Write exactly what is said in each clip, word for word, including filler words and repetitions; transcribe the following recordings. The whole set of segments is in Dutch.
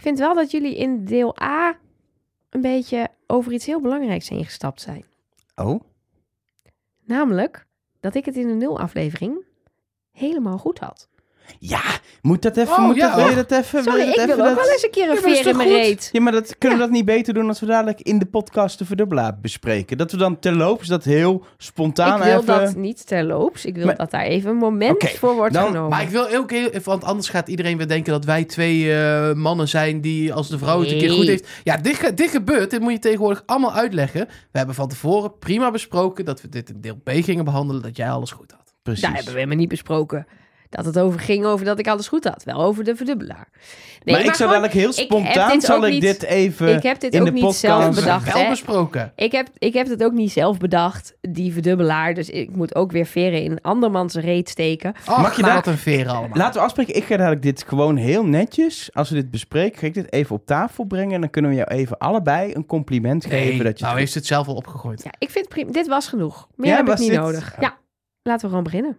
vind wel dat jullie in deel A een beetje over iets heel belangrijks heen gestapt zijn. Oh? Namelijk dat ik het in de nul aflevering helemaal goed had. Ja, moet dat even? Oh, moet ja, dat, wil je och. dat even? Sorry, wil je dat ik wil even, ook dat- wel eens een keer een Ja, maar is veer in toch mijn goed? reet. Ja, maar dat, kunnen Ja. we dat niet beter doen als we dadelijk in de podcast de verdubbelaar bespreken? Dat we dan terloops dat heel spontaan Ik wil even... dat niet terloops. Ik wil Maar- dat daar even een moment Oké, voor wordt dan- genomen. Maar ik wil ook heel even, want anders gaat iedereen weer denken dat wij twee eh, mannen zijn die als de vrouw het een keer Nee. goed heeft. Ja, dit, ge- dit gebeurt, dit moet je tegenwoordig allemaal uitleggen. We hebben van tevoren prima besproken dat we dit in deel B gingen behandelen, dat jij alles goed had. Precies. Daar hebben we helemaal niet besproken. Dat het over ging over dat ik alles goed had. Wel over de verdubbelaar. Nee, maar, ik zou gewoon, dadelijk heel ik heb spontaan dit zal ook ik niet- dit even ik heb dit in ook de niet podcast... zelf We bedacht. hebben wel hè? besproken. Ik heb, ik heb het ook niet zelf bedacht, die verdubbelaar. Dus ik moet ook weer veren in andermans reet steken. Ach, Mag je nou, daar- wat een veren allemaal. Laten we afspreken, ik ga dadelijk dit gewoon heel netjes, als we dit bespreken, ga ik dit even op tafel brengen en dan kunnen we jou even allebei een compliment Nee, geven. Dat je nou het heeft het zelf al opgegooid. Ja, ik vind prima. Dit was genoeg. Meer Ja, heb ik was niet dit- nodig. Ja, laten we gewoon beginnen.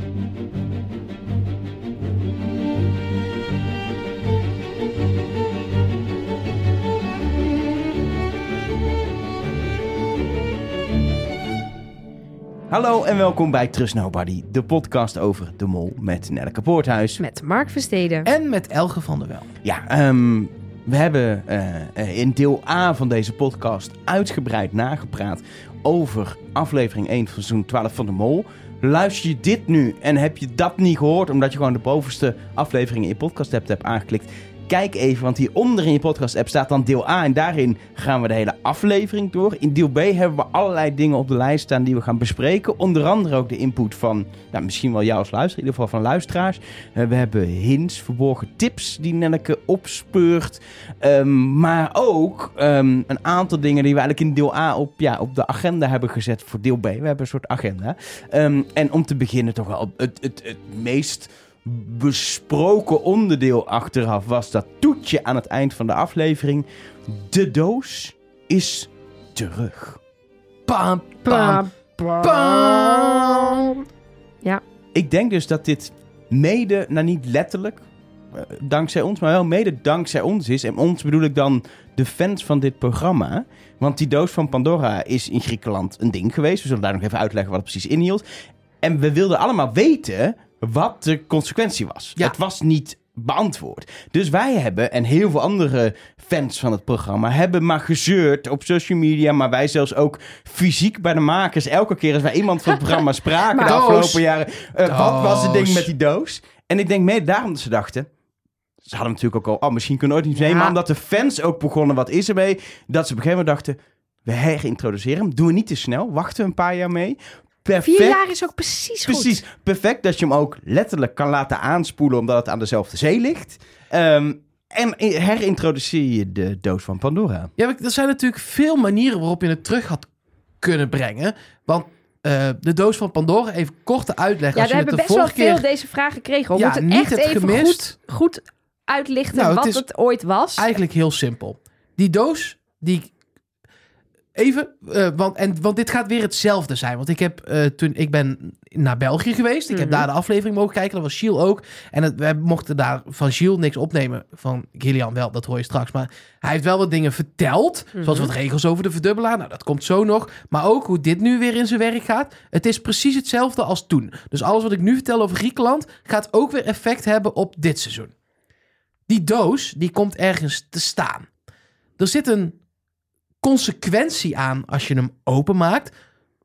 Hallo en welkom bij Trust Nobody, de podcast over de mol met Nelleke Poorthuis. Met Mark Versteden. En met Elge van der Wel. Ja, ehm, we hebben eh, eh, in deel A van deze podcast uitgebreid nagepraat over aflevering één van seizoen twaalf van de Mol. Luister je dit nu en heb je dat niet gehoord omdat je gewoon de bovenste aflevering in je podcast app hebt aangeklikt? Kijk even, want hieronder in je podcast app staat dan deel A en daarin gaan we de hele aflevering door. In deel B hebben we allerlei dingen op de lijst staan die we gaan bespreken. Onder andere ook de input van, nou, misschien wel jou als luisteraar, in ieder geval van luisteraars. Uh, we hebben hints, verborgen tips die Nelleke opspeurt. Um, maar ook um, een aantal dingen die we eigenlijk in deel A op, ja, op de agenda hebben gezet voor deel B. We hebben een soort agenda. Um, en om te beginnen toch wel het, het, het meest besproken onderdeel achteraf was dat toetje aan het eind van de aflevering. De doos is terug. Pam, Pam, pam, pam. pam. Ja, Ik denk dus dat dit mede, nou niet letterlijk, uh, dankzij ons, maar wel mede dankzij ons is. En ons bedoel ik dan de fans van dit programma. Want die doos van Pandora is in Griekenland een ding geweest. We zullen daar nog even uitleggen wat het precies inhield. En we wilden allemaal weten wat de consequentie was. Ja. Het was niet beantwoord. Dus wij hebben, en heel veel andere fans van het programma, hebben maar gezeurd op social media, maar wij zelfs ook fysiek bij de makers. Elke keer als wij iemand van het programma spraken Maar de doos. afgelopen jaren, uh, wat was het ding Doos. met die doos? En ik denk mede daarom dat ze dachten, ze hadden natuurlijk ook al, oh, misschien kunnen we ooit niet nemen, Ja. maar omdat de fans ook begonnen, wat is ermee, dat ze op een gegeven moment dachten, we herintroduceren hem, doen we niet te snel, wachten we een paar jaar mee. Perfect. vier jaar is ook precies goed. Precies, perfect dat je hem ook letterlijk kan laten aanspoelen omdat het aan dezelfde zee ligt. Um, en herintroduceer je de doos van Pandora. Ja, maar er zijn natuurlijk veel manieren waarop je het terug had kunnen brengen. Want uh, de doos van Pandora, even korte uitleg. Ja, als we je hebben het de best wel vorige veel keer deze vragen gekregen. We Ja, moeten niet echt het even gemist. goed, goed uitlichten Nou, het wat is het ooit was. Eigenlijk heel simpel. Die doos, die... Even, uh, want, en, want dit gaat weer hetzelfde zijn. Want ik heb uh, toen ik ben naar België geweest. Ik heb Mhm. daar de aflevering mogen kijken. Dat was Gilles ook. En het, we mochten daar van Gilles niks opnemen. Van Gillian wel, dat hoor je straks. Maar hij heeft wel wat dingen verteld. Mhm. Zoals wat regels over de verdubbelaar. Nou, dat komt zo nog. Maar ook hoe dit nu weer in zijn werk gaat. Het is precies hetzelfde als toen. Dus alles wat ik nu vertel over Griekenland gaat ook weer effect hebben op dit seizoen. Die doos, die komt ergens te staan. Er zit een consequentie aan als je hem openmaakt.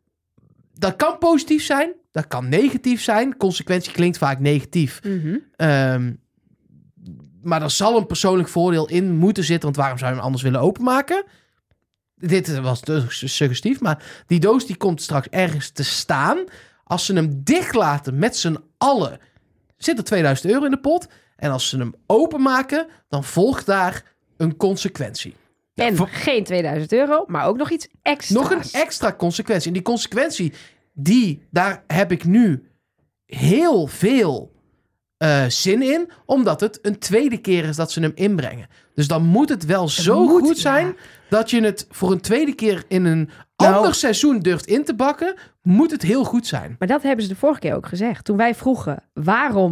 Dat kan positief zijn, dat kan negatief zijn. Consequentie klinkt vaak negatief. Mhm. Um, maar er zal een persoonlijk voordeel in moeten zitten, want waarom zou je hem anders willen openmaken? Dit was dus suggestief, maar die doos die komt straks ergens te staan. Als ze hem dicht laten met z'n allen, zit er tweeduizend euro in de pot. En als ze hem openmaken, dan volgt daar een consequentie. En voor- geen tweeduizend euro, maar ook nog iets extra's. Nog een extra consequentie. En die consequentie, die, daar heb ik nu heel veel uh, zin in. Omdat het een tweede keer is dat ze hem inbrengen. Dus dan moet het wel zo moet, goed zijn ja. dat je het voor een tweede keer in een Nou- ander seizoen durft in te bakken. Moet het heel goed zijn. Maar dat hebben ze de vorige keer ook gezegd. Toen wij vroegen, waarom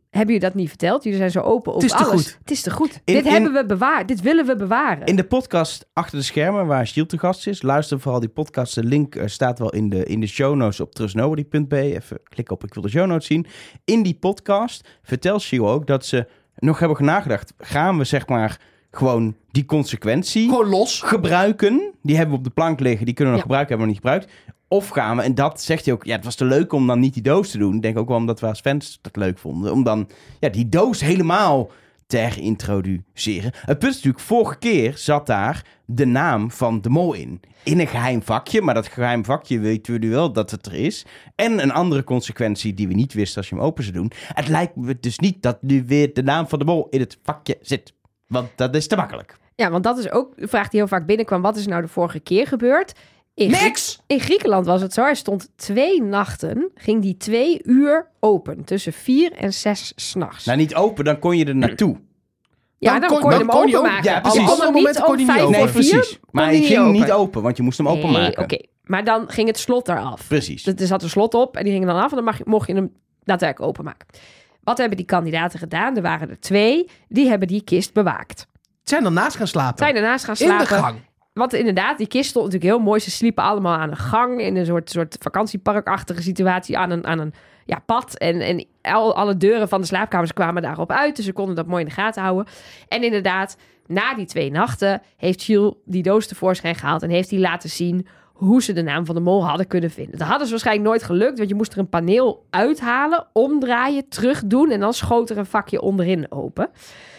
hebben jullie dat niet verteld? Jullie zijn zo open op Het is te alles. goed. Het is te goed. In- dit in- hebben we bewaard. Dit willen we bewaren. In de podcast Achter de Schermen, waar Giel te gast is, luister vooral die podcast. De link eh, staat wel in de, in de show notes op trustnobody punt b e. Even klikken op ik wil de show notes zien. In die podcast vertelt Giel ook dat ze nog hebben nagedacht. Gaan we zeg maar gewoon die consequentie Gewoon los. gebruiken? Die hebben we op de plank liggen. Die kunnen we nog Ja. gebruiken, hebben we nog niet gebruikt. Of gaan we, en dat zegt hij ook, ja, het was te leuk om dan niet die doos te doen. Ik denk ook wel omdat we als fans dat leuk vonden. Om dan ja, die doos helemaal te herintroduceren. Het punt is natuurlijk, vorige keer zat daar de naam van de mol in. In een geheim vakje, maar dat geheim vakje weten we nu wel dat het er is. En een andere consequentie die we niet wisten als je hem open zou doen. Het lijkt me dus niet dat nu weer de naam van de mol in het vakje zit. Want dat is te makkelijk. Ja, want dat is ook de vraag die heel vaak binnenkwam. Wat is er nou de vorige keer gebeurd? In Grie- Niks! In Griekenland was het zo. Hij stond twee nachten, ging die twee uur open. Tussen vier en zes s'nachts. Nou, niet open, dan kon je er naartoe. Ja, Dan dan, kon- kon je dan hem kon je ook- openmaken. ja, Dus precies. je kon hem Andere niet momenten kon om je niet vijf open. voor Nee, vier, precies. kon Maar hij hij niet ging open. niet open, want je moest hem Nee, openmaken. oké. Maar dan ging het slot eraf. Precies. Dus er zat een slot op en die ging dan af en dan mag je, mocht je hem daadwerkelijk openmaken. Wat hebben die kandidaten gedaan? Er waren er twee. Die hebben die kist bewaakt. Zijn ernaast gaan slapen. Zijn ernaast gaan in slapen. de gang. Want inderdaad, die kist stond natuurlijk heel mooi. Ze sliepen allemaal aan een gang in een soort, soort vakantieparkachtige situatie aan een, aan een ja, pad. En, en al, alle deuren van de slaapkamers kwamen daarop uit. Dus ze konden dat mooi in de gaten houden. En inderdaad, na die twee nachten heeft Giel die doos tevoorschijn gehaald en heeft hij laten zien hoe ze de naam van de mol hadden kunnen vinden. Dat hadden ze waarschijnlijk nooit gelukt, want je moest er een paneel uithalen, omdraaien, terug doen en dan schoot er een vakje onderin open.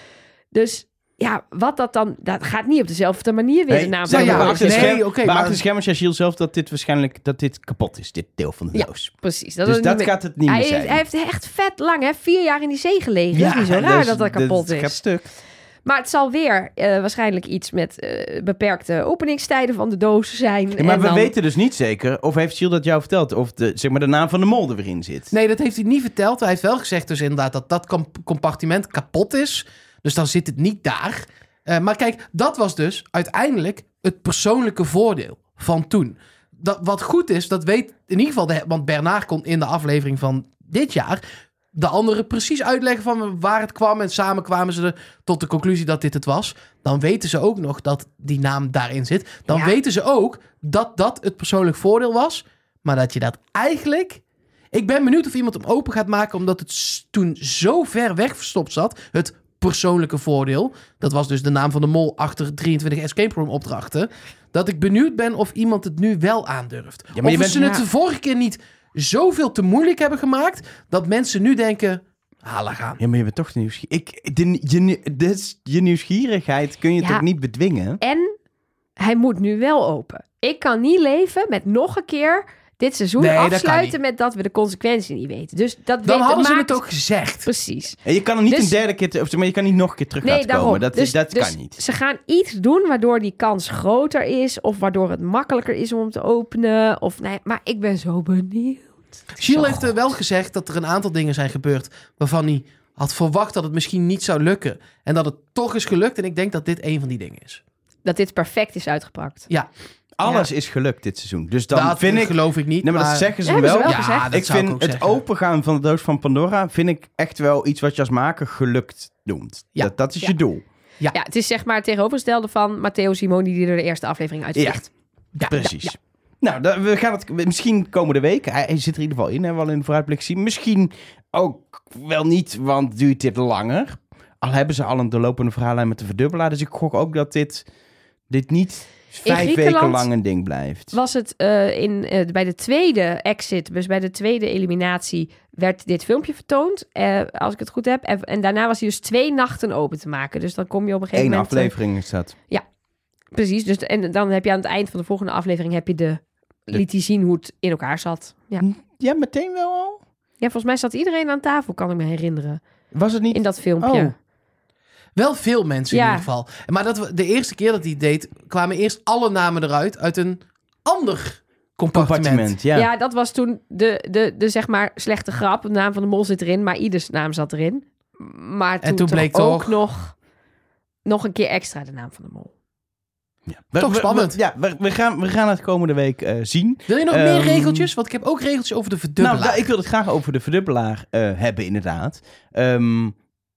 Dus ja, wat dat dan... Dat gaat niet op dezelfde manier weer Nee, de naam zeg van Nou de maar ja, mol. achter de nee, scherm- oké, maar maar- achter de schermen zei Giel zelf dat dit waarschijnlijk dat dit kapot is, dit deel van de Ja. doos. Precies. Dat Dus is dat niet meer- gaat het niet hij meer heeft, zijn. hij heeft echt vet lang, hè? Vier jaar in die zee gelegen. Ja, is niet zo raar dus dat dat kapot dit is. gaat stuk. Maar het zal weer eh, waarschijnlijk iets met eh, beperkte openingstijden van de doos zijn. Ja, maar en we dan... weten dus niet zeker, of heeft Giel dat jou verteld, of de, zeg maar, de naam van de mol er weer in zit. Nee, dat heeft hij niet verteld. Hij heeft wel gezegd dus inderdaad dat dat com- compartiment kapot is. Dus dan zit het niet daar. Uh, maar kijk, dat was dus uiteindelijk het persoonlijke voordeel van toen. Dat, wat goed is, dat weet in ieder geval... De, want Bernard kon in de aflevering van dit jaar de anderen precies uitleggen van waar het kwam. En samen kwamen ze er tot de conclusie dat dit het was. Dan weten ze ook nog dat die naam daarin zit. Dan Ja. weten ze ook dat dat het persoonlijk voordeel was. Maar dat je dat eigenlijk... Ik ben benieuwd of iemand hem open gaat maken, omdat het s- toen zo ver weg verstopt zat. Het persoonlijke voordeel. Dat was dus de naam van de mol achter drieëntwintig escape room opdrachten. Dat ik benieuwd ben of iemand het nu wel aandurft. maar of je we bent- ze het ja. de vorige keer niet zoveel te moeilijk hebben gemaakt, dat mensen nu denken, halen gaan. Ja, maar je bent toch nieuwsgierig. Ik, de, je, nieuw- dit is- je nieuwsgierigheid kun je Ja. toch niet bedwingen? En hij moet nu wel open. Ik kan niet leven met nog een keer dit seizoen Nee, dat kan afsluiten niet. met dat we de consequenties niet weten. Dus dat Dan weet- hadden ze maakt... het ook gezegd. Precies. En je kan er niet Dus- een derde keer, te- of, zeg maar je kan niet nog een keer terug Nee, laten daarom. komen. Dat, dus, dat dus kan niet. Ze gaan iets doen waardoor die kans groter is. Of waardoor het makkelijker is om hem te openen. Of, nee, maar ik ben zo benieuwd. Gilles heeft er wel gezegd dat er een aantal dingen zijn gebeurd waarvan hij had verwacht dat het misschien niet zou lukken. En dat het toch is gelukt. En ik denk dat dit een van die dingen is. Dat dit perfect is uitgepakt. Ja, Alles is gelukt dit seizoen. Dus dan dat vind ik... geloof ik niet. Nee, maar dat zeggen ze Ja, wel. hebben ze wel ja, gezegd. dat Ik zou vind ook het zeggen. opengaan van de doos van Pandora vind ik echt wel iets wat je als maker gelukt noemt. Ja. Dat, dat is Ja. je doel. Ja, het is zeg maar het tegenovergestelde van Matteo Simoni die er de eerste aflevering uitvliegt. Ja, Precies. ja. Nou, da- we gaan het misschien komende week. Hij, hij zit er in ieder geval in, hebben we al in de vooruitblik zien. Misschien ook wel niet, want duurt dit langer. Al hebben ze al een doorlopende verhaallijn met de verdubbelaar. Dus ik gok ook dat dit, dit niet vijf weken Griekenland lang een ding blijft. Was het eh, in, eh, bij de tweede exit, dus bij de tweede eliminatie, werd dit filmpje vertoond, eh, als ik het goed heb. En, en daarna was hij dus twee nachten open te maken. Dus dan kom je op een gegeven Eén moment... eh, aflevering is dat. Precies, dus en dan heb je aan het eind van de volgende aflevering heb je de, liet hij zien hoe het in elkaar zat. Ja. Ja, meteen wel al? ja, volgens mij zat iedereen aan tafel, kan ik me herinneren, Was het niet? in dat filmpje. Oh. Wel veel mensen in Ja. ieder geval. Maar dat we, de eerste keer dat hij het deed, kwamen eerst alle namen eruit uit een ander compartiment. Compartiment, ja. Ja. dat was toen de, de, de zeg maar slechte grap. De naam van de mol zit erin, maar ieders naam zat erin. Maar toen, toen toch bleek ook toch- nog, nog een keer extra de naam van de mol. Ja. We, Toch we- spannend. we- ja, we, we, gaan, we gaan het komende week uh, zien. Wil je nog Um, meer regeltjes? Want ik heb ook regeltjes over de verdubbelaar. Nou, ik wil het graag over de verdubbelaar uh, hebben, inderdaad. Um,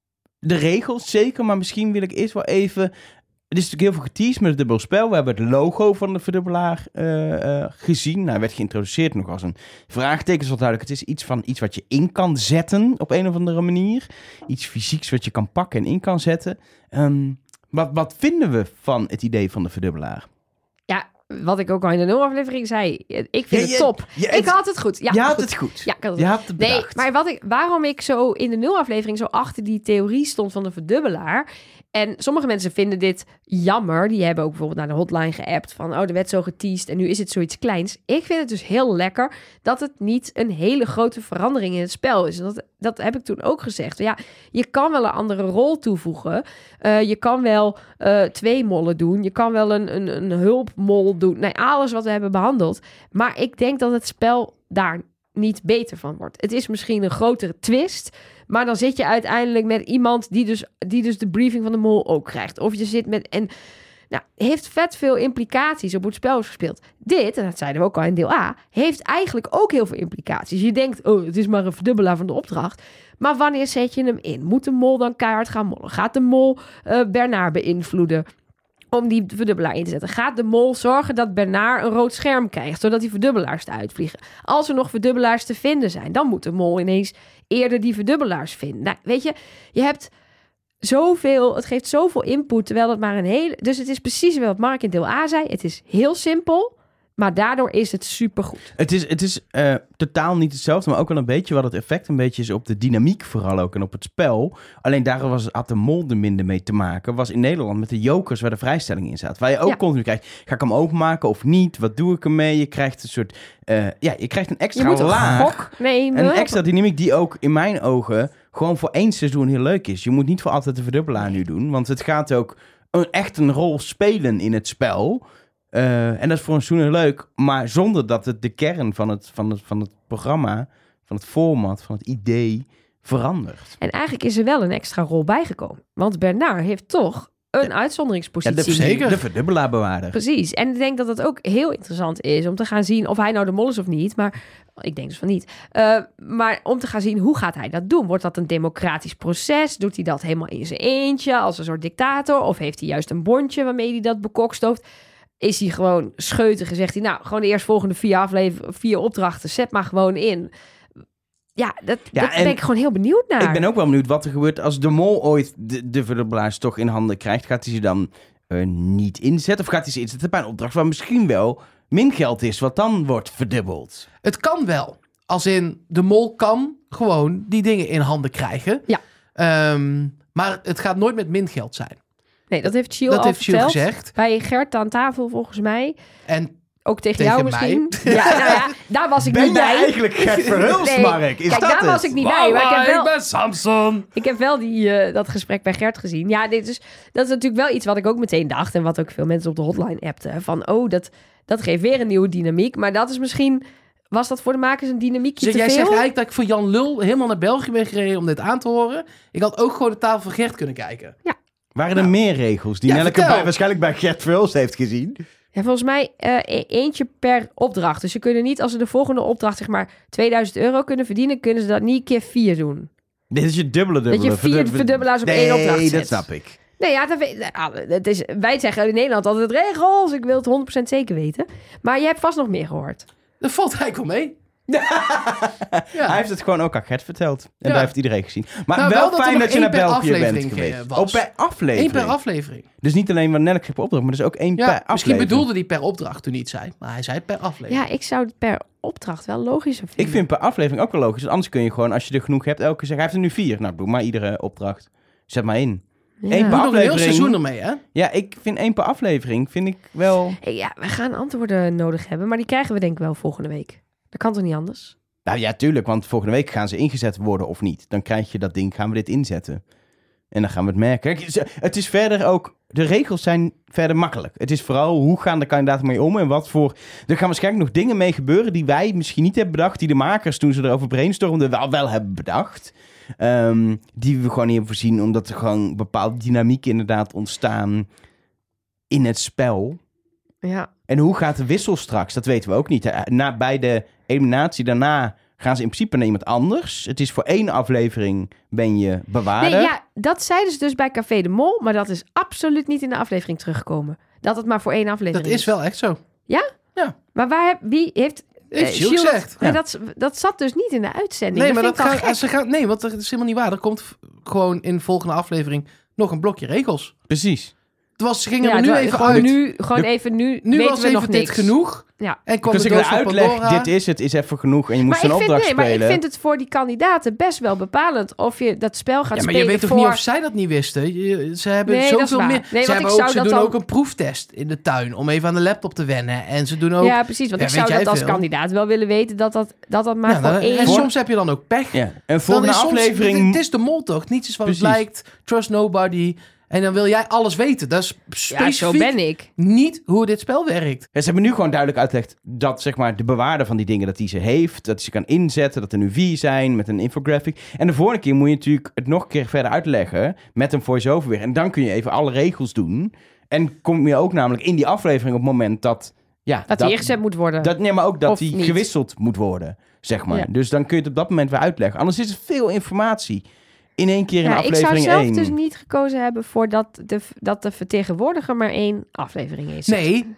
de regels, zeker. Maar misschien wil ik eerst wel even... Er is natuurlijk heel veel geteased met het dubbelspel. We hebben het logo van de verdubbelaar uh, uh, gezien. Nou, hij werd geïntroduceerd nog als een vraagteken. Zoals duidelijk, het is iets van iets wat je in kan zetten op een of andere manier. Iets fysieks wat je kan pakken en in kan zetten. Um, wat, wat vinden we van het idee van de verdubbelaar? Ja, wat ik ook al in de nul-aflevering zei. Ik vind Ja, het je- top. je- ik had het goed. Ja, je had goed. het goed. Ja, ik had het Je goed. had het Nee, bedacht. maar wat ik, waarom ik zo in de nul-aflevering zo achter die theorie stond van de verdubbelaar. En sommige mensen vinden dit jammer. Die hebben ook bijvoorbeeld naar de hotline geappt van... oh, er werd zo geteased en nu is het zoiets kleins. Ik vind het dus heel lekker dat het niet een hele grote verandering in het spel is. En dat, dat heb ik toen ook gezegd. Ja, je kan wel een andere rol toevoegen. Uh, je kan wel uh, twee mollen doen. Je kan wel een, een, een hulpmol doen. Nee, alles wat we hebben behandeld. Maar ik denk dat het spel daar niet beter van wordt. Het is misschien een grotere twist... maar dan zit je uiteindelijk met iemand die dus, die dus de briefing van de mol ook krijgt. Of je zit met... en nou, heeft vet veel implicaties op hoe het spel is gespeeld. Dit, en dat zeiden we ook al in deel A... heeft eigenlijk ook heel veel implicaties. Je denkt, oh, het is maar een verdubbelaar van de opdracht. Maar wanneer zet je hem in? Moet de mol dan keihard gaan mollen? Gaat de mol uh, Bernard beïnvloeden om die verdubbelaar in te zetten? Gaat de mol zorgen dat Bernard een rood scherm krijgt, zodat die verdubbelaars eruit vliegen? Als er nog verdubbelaars te vinden zijn, dan moet de mol ineens eerder die verdubbelaars vinden. Nou, weet je, je hebt zoveel, het geeft zoveel input, terwijl het maar een hele... Dus het is precies wat Mark in deel A zei. Het is heel simpel, maar daardoor is het supergoed. Het is, het is uh, totaal niet hetzelfde, maar ook wel een beetje wat het effect een beetje is op de dynamiek vooral ook en op het spel. Alleen daar was, had de mol er minder mee te maken. Was in Nederland met de jokers waar de vrijstelling in zat. Waar je ook Ja. continu krijgt, ga ik hem openmaken of niet? Wat doe ik ermee? Je krijgt een soort, uh, ja, je krijgt een Je extra moet een laag. gok nemen. Een extra dynamiek die ook in mijn ogen gewoon voor één seizoen heel leuk is. Je moet niet voor altijd de verdubbelaar nu doen, want het gaat ook een, echt een rol spelen in het spel. Uh, en dat is voor een seizoen heel leuk, maar zonder dat het de kern van het, van het, van het programma, van het format, van het idee verandert. En eigenlijk is er wel een extra rol bijgekomen. Want Bernard heeft toch een Ja, uitzonderingspositie. de, Zeker. de verdubbelaarbewaarder. Precies. En ik denk dat het ook heel interessant is om te gaan zien of hij nou de mol is of niet. Maar ik denk dus van niet. Uh, maar om te gaan zien, hoe gaat hij dat doen? Wordt dat een democratisch proces? Doet hij dat helemaal in zijn eentje als een soort dictator? Of heeft hij juist een bondje waarmee hij dat bekokstooft? Is hij gewoon scheutig en zegt hij... nou, gewoon de eerstvolgende vier afleveringen, vier opdrachten, zet maar gewoon in. Ja, dat, Ja, dat en ben ik gewoon heel benieuwd naar. Ik ben ook wel benieuwd wat er gebeurt als de mol ooit de, de verdubbelaars toch in handen krijgt. Gaat hij ze dan uh, niet inzetten? Of gaat hij ze inzetten bij een opdracht waar misschien wel min geld is, wat dan wordt verdubbeld? Het kan wel. Als in, de mol kan gewoon die dingen in handen krijgen. Ja. Um, maar het gaat nooit met min geld zijn. Nee, dat heeft Chill Dat al heeft Chill verteld. gezegd. Bij Gert aan tafel volgens mij. En Ook tegen, Tegen jou mij. misschien. Ja, nou ja, daar was ik Ben niet jij bij. eigenlijk Gert Verhulst, Nee, Mark? Is kijk, dat daar het? was ik niet bij. Maar ik heb wel, ben Samson. ik heb wel die, uh, dat gesprek bij Gert gezien. Ja, dit is, dat is natuurlijk wel iets wat ik ook meteen dacht. En wat ook veel mensen op de hotline appten. Van, oh, dat, dat geeft weer een nieuwe dynamiek. Maar dat is misschien... Was dat voor de makers een dynamiekje Dus te jij veel? zegt eigenlijk dat ik voor Jan Lul helemaal naar België ben gereden om dit aan te horen. Ik had ook gewoon de tafel van Gert kunnen kijken. Waren er meer regels die Ja, Nelleke vertel. bij, waarschijnlijk bij Gert Verhulst heeft gezien? Ja, volgens mij uh, e- eentje per opdracht. Dus ze kunnen niet, als ze de volgende opdracht zeg maar tweeduizend euro kunnen verdienen, kunnen ze dat niet keer vier doen. Dit is je dubbele dubbele. Dat je vier verdub- verdubbelaars op nee, één opdracht Nee, zet. dat snap ik. Nee, ja, dat weet, ah, het is, wij zeggen in Nederland altijd regels. Ik wil het honderd procent zeker weten. Maar je hebt vast nog meer gehoord. Dat valt eigenlijk wel mee. Ja. Hij heeft het gewoon ook aan Gert verteld. En Ja. daar heeft iedereen gezien. Maar Nou, wel, wel dat er fijn nog dat je één naar per België bent aflevering, geweest. eh, was. Oh, per aflevering. Eén per aflevering. Dus niet alleen wat Nelleke heeft per opdracht, maar dus ook één Ja, per aflevering. misschien bedoelde hij per opdracht toen hij het zei. Maar hij zei per aflevering. Ja, ik zou het per opdracht wel logischer vinden. Ik vind per aflevering ook wel logisch. Want anders kun je gewoon, als je er genoeg hebt, elke keer zeggen... Hij heeft er nu vier. Nou, doe maar iedere opdracht. Zet maar in. Ja. één Je per moet nog een heel aflevering. seizoen ermee, hè? Ja, ik vind één per aflevering, vind ik wel... Hey, ja, we gaan antwoorden nodig hebben. Maar die krijgen we denk ik wel volgende week. Dat kan toch niet anders? Nou ja, tuurlijk, want volgende week gaan ze ingezet worden of niet. Dan krijg je dat ding, gaan we dit inzetten. En dan gaan we het merken. Kijk, ze- het is verder ook... De regels zijn verder makkelijk. Het is vooral hoe gaan de kandidaten mee om en wat voor... Er gaan waarschijnlijk nog dingen mee gebeuren die wij misschien niet hebben bedacht. Die de makers toen ze erover brainstormden wel, wel hebben bedacht. Um, die we gewoon niet hebben voorzien. Omdat er gewoon bepaalde dynamiek inderdaad ontstaan in het spel. Ja. En hoe gaat de wissel straks? Dat weten we ook niet. Na, bij de eliminatie daarna gaan ze in principe naar iemand anders. Het is voor één aflevering ben je bewaarder. Nee, ja, dat zeiden ze dus bij Café de Mol, maar dat is absoluut niet in de aflevering teruggekomen. Dat het maar voor één aflevering Dat is wel echt zo. Ja? Ja. Maar waar heb, wie heeft... Heeft eh, Gilles Gilles- gezegd. Nee, Ja. dat, dat zat dus niet in de uitzending. Nee, maar vind dat ik dan gaan, gek. ze gaan, nee, want dat is helemaal niet waar. Er komt v- gewoon in de volgende aflevering nog een blokje regels. Precies. Het was, ze gingen Ja, er nu het wa- even gewoon uit. Nu, gewoon Nu- even, nu, Nu weten was we nog even dit niks. genoeg. Ja. En kwam Dus de ik doos de van uitleg, Pandora. dit is het, is even genoeg. En je moest Maar een ik, vind, opdracht nee, maar spelen. ik vind het voor die kandidaten best wel bepalend of je dat spel gaat Ja, maar spelen je weet toch voor... niet of zij dat niet wisten? Je- ze hebben Nee, dat is zoveel waar. meer. Nee, ze want hebben ik ook, zou ze dat doen dan- ook een proeftest in de tuin om even aan de laptop te wennen. En ze doen ook... Ja, precies. Want Ja, ik weet zou jij dat als veel? kandidaat wel willen weten dat dat, dat, dat maar Ja, voor dan- één... en Voor- soms heb je dan ook pech. Ja. En Dan volgende is soms- aflevering... Het is de mol toch? Niets is wat het Precies. lijkt. Trust nobody. En dan wil jij alles weten. Dat is Ja, specifiek zo ben ik. niet hoe dit spel werkt. Ja, ze hebben nu gewoon duidelijk uitgelegd dat zeg maar, de bewaarder van die dingen, dat hij ze heeft, dat hij ze kan inzetten, dat er nu vier zijn met een infographic. En de volgende keer moet je natuurlijk het nog een keer verder uitleggen met een voice-over weer. En dan kun je even alle regels doen. En kom je ook namelijk in die aflevering op het moment dat... Ja, Dat hij ingezet moet worden. Dat, nee, maar ook dat Of hij niet. gewisseld moet worden, zeg maar. Ja. Dus dan kun je het op dat moment weer uitleggen. Anders is het veel informatie in één keer in ja, ik zou aflevering zelf één. dus niet gekozen hebben voor dat de, dat de vertegenwoordiger maar één aflevering is. Nee,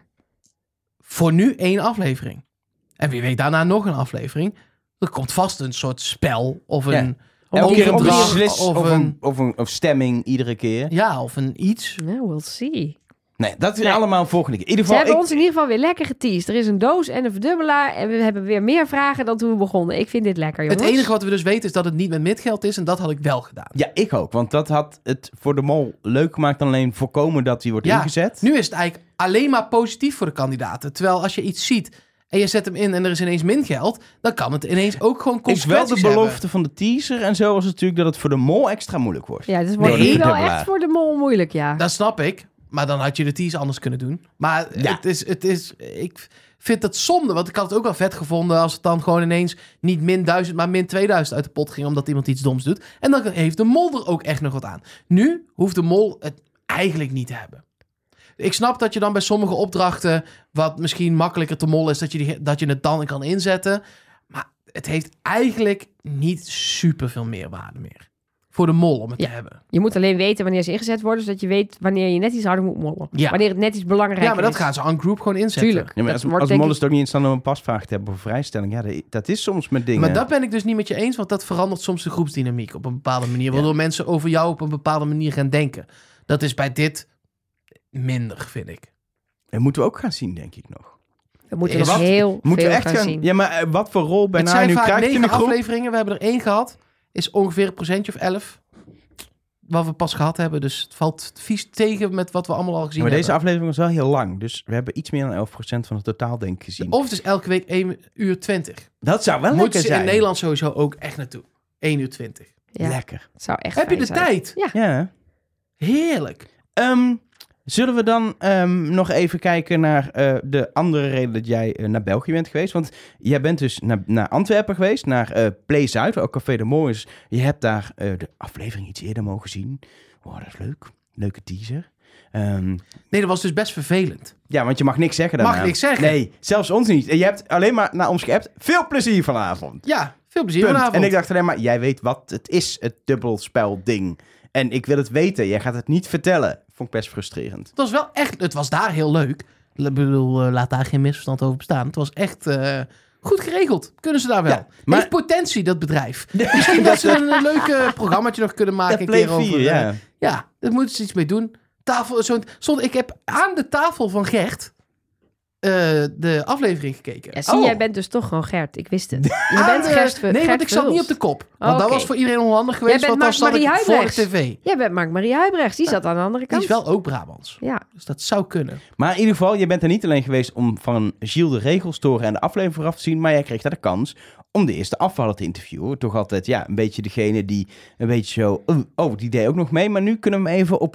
voor nu één aflevering. En wie weet daarna nog een aflevering. Er komt vast een soort spel of Ja. een... Elke keer een overdracht beslis of of, een- een, of, een, of stemming iedere keer. Ja, of een iets. Nou, we'll see. Nee, dat is Nee. allemaal volgende keer. In ieder Ze geval, hebben ik, ons in ieder geval weer lekker geteased. Er is een doos en een verdubbelaar en we hebben weer meer vragen dan toen we begonnen. Ik vind dit lekker, jongens. Het enige wat we dus weten is dat het niet met midgeld is. En dat had ik wel gedaan. Ja, ik ook. Want dat had het voor de mol leuk gemaakt dan alleen voorkomen dat hij wordt Ja, ingezet. Nu is het eigenlijk alleen maar positief voor de kandidaten. Terwijl als je iets ziet en je zet hem in en er is ineens min geld, dan kan het ineens ook gewoon is wel consequenties de belofte hebben. van de teaser en zo was het natuurlijk dat het voor de mol extra moeilijk wordt. Ja, het wordt Nee. nu wel Verdubbelaar. echt voor de mol moeilijk, ja. Dat snap ik. Maar dan had je de tease anders kunnen doen. Maar Ja. het is, het is, ik vind het zonde. Want ik had het ook wel vet gevonden als het dan gewoon ineens niet min duizend, maar min tweeduizend uit de pot ging. Omdat iemand iets doms doet. En dan heeft de mol er ook echt nog wat aan. Nu hoeft de mol het eigenlijk niet te hebben. Ik snap dat je dan bij sommige opdrachten, wat misschien makkelijker te mollen is, dat je, die, dat je het dan kan inzetten. Maar het heeft eigenlijk niet super veel meerwaarde meer. Voor de mol om het Ja. te hebben. Je moet alleen weten wanneer ze ingezet worden, zodat je weet wanneer je net iets harder moet mollen. Ja. Wanneer het net iets belangrijker Ja, maar dat is. gaan ze aan group gewoon inzetten. Tuurlijk. Ja, maar Dat als, wordt als denk mol ik- is het ook niet in stand om een pasvraag te hebben voor vrijstelling. Ja, dat, dat is soms met dingen. Maar dat ben ik dus niet met je eens, want dat verandert soms de groepsdynamiek op een bepaalde manier. Waardoor mensen over jou op een bepaalde manier gaan denken. Dat is bij dit minder, vind ik. Dat moeten we ook gaan zien, denk ik nog. We moeten Is nog wat? heel Moeten veel we echt gaan, gaan... zien. Ja, maar eh, wat voor rol ben het hij zijn nu vaak krijgt in negen de groep? afleveringen, we hebben er één gehad. Is ongeveer een procentje of elf. Wat we pas gehad hebben. Dus het valt vies tegen met wat we allemaal al gezien Ja, maar deze hebben. aflevering was wel heel lang. Dus we hebben iets meer dan elf procent van het totaal, denk ik, gezien. Of het is elke week één uur twintig. Dat zou wel Moeten lekker ze zijn. in Nederland sowieso ook echt naartoe. één uur twintig. Ja, Lekker. het zou echt Heb je fijn de zijn. tijd? Ja. Heerlijk. Ehm, zullen we dan ehm, nog even kijken naar eh, de andere reden dat jij eh, naar België bent geweest? Want jij bent dus naar, naar Antwerpen geweest, naar eh Play Zuid, waar ook Café de Mol is. Je hebt daar eh, de aflevering iets eerder mogen zien. Oh, dat is leuk. Leuke teaser. Ehm, Nee, dat was dus best vervelend. ja, want je mag niks zeggen daarna. Mag niks zeggen? Nee, zelfs ons niet. En je hebt alleen maar naar ons geappt. Veel plezier vanavond. Ja, veel plezier Punt. vanavond. En ik dacht alleen maar, jij weet wat het is, het dubbelspel ding. En ik wil het weten. Jij gaat het niet vertellen. Vond ik best frustrerend. Het was wel echt... Het was daar heel leuk. Ik bedoel, eh, laat daar geen misverstand over bestaan. Het was echt eh, goed geregeld. Kunnen ze daar wel. Ja, maar- Heeft potentie, dat bedrijf. Misschien dat ze een, een leuk eh, programmaatje nog kunnen maken. Ja, een Play keer over, vier, eh, ja. ja, daar moeten ze iets mee doen. Tafel, zo'n, zo'n, ik heb aan de tafel van Gert eh, de aflevering gekeken. Ja, zie, Oh. jij bent dus toch gewoon Gert. Ik wist het. Je Aan bent de- Gert Nee, Gert want ik zat niet op Verhulst. de kop. Want Oh, dat oké. was voor iedereen onhandig geweest. Jij bent Want dan zat Mark-Marie ik voor de Huibrechts. tv. Jij bent Mark-Marie Huibrechts. Die zat aan de andere Die kant. is wel ook Brabants. Ja. Dus dat zou kunnen. Maar in ieder geval, je bent er niet alleen geweest om van Gilles de regels te horen en de aflevering vooraf te zien, maar jij kreeg daar de kans om de eerste afvaller te interviewen. Toch altijd, ja, een beetje degene die een beetje zo, oh, oh, die deed ook nog mee. Maar nu kunnen we hem even op een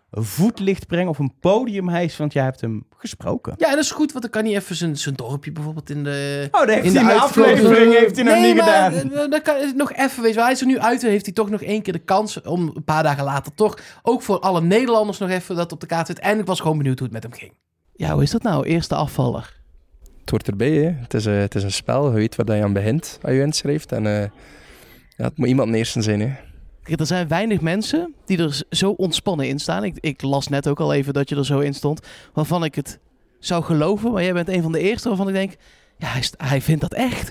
voetlicht brengen of een podiumhijs, want jij hebt hem gesproken. Ja, dat is goed, want dan kan hij even zijn, zijn dorpje bijvoorbeeld in de... Oh, dat heeft in hij in de aflevering heeft hij nog nee, niet maar, gedaan. uh, dan kan het nog even, weet je wel. Hij is er nu uit en heeft hij toch nog één keer de kans om een paar dagen later toch, ook voor alle Nederlanders nog even dat op de kaart zit. En ik was gewoon benieuwd hoe het met hem ging. Ja, hoe is dat nou? Eerste afvaller. Het hoort erbij, hè. Het is, uh, het is een spel. Je weet waar je aan begint als je inschrijft. En uh, ja, het moet iemand eerste zijn, hè. Er zijn weinig mensen die er zo ontspannen in staan. Ik, ik las net ook al even dat je er zo in stond. Waarvan ik het zou geloven. Maar jij bent een van de eerste waarvan ik denk... Ja, hij, hij vindt dat echt.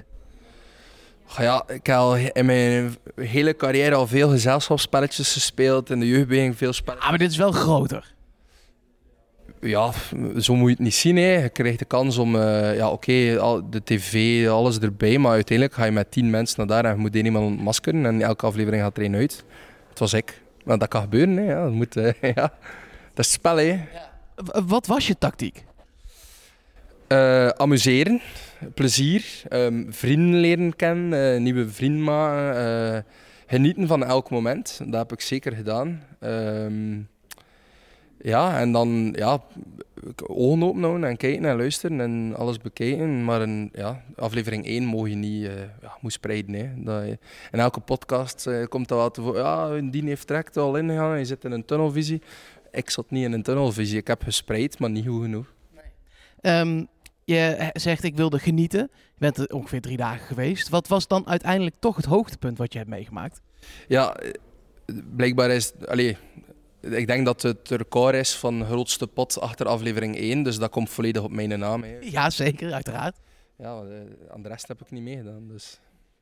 Ja, ik heb al in mijn hele carrière al veel gezelschapsspelletjes gespeeld. In de jeugdbeweging veel spelletjes. Ah, maar dit is wel groter. Ja, zo moet je het niet zien. Hè. Je krijgt de kans om, uh, ja oké, okay, de tv, alles erbij. Maar uiteindelijk ga je met tien mensen naar daar en je moet één iemand ontmaskeren. En elke aflevering gaat er één uit. Het was ik. Maar dat kan gebeuren, hè. Ja, dat, moet, uh, ja. Dat is het spel, hè. Ja. Wat was je tactiek? Uh, amuseren, plezier, um, vrienden leren kennen, uh, nieuwe vrienden maken, uh, genieten van elk moment. Dat heb ik zeker gedaan. Um, ja, en dan ja, ogen open houden en kijken en luisteren en alles bekijken. Maar een ja, aflevering één mogen je niet uh, ja, moet spreiden. Hè. Dat, uh, in elke podcast uh, komt dat wat voor, ja, die heeft direct al ingegaan, je zit in een tunnelvisie. Ik zat niet in een tunnelvisie, ik heb gespreid, maar niet goed genoeg. Um, je zegt, ik wilde genieten. Je bent er ongeveer drie dagen geweest. Wat was dan uiteindelijk toch het hoogtepunt wat je hebt meegemaakt? Ja, blijkbaar is... Allee, ik denk dat het record is van de grootste pot achter aflevering één. Dus dat komt volledig op mijn naam. Hè. Ja, zeker, uiteraard. Ja, aan de rest heb ik niet meegedaan. Dus.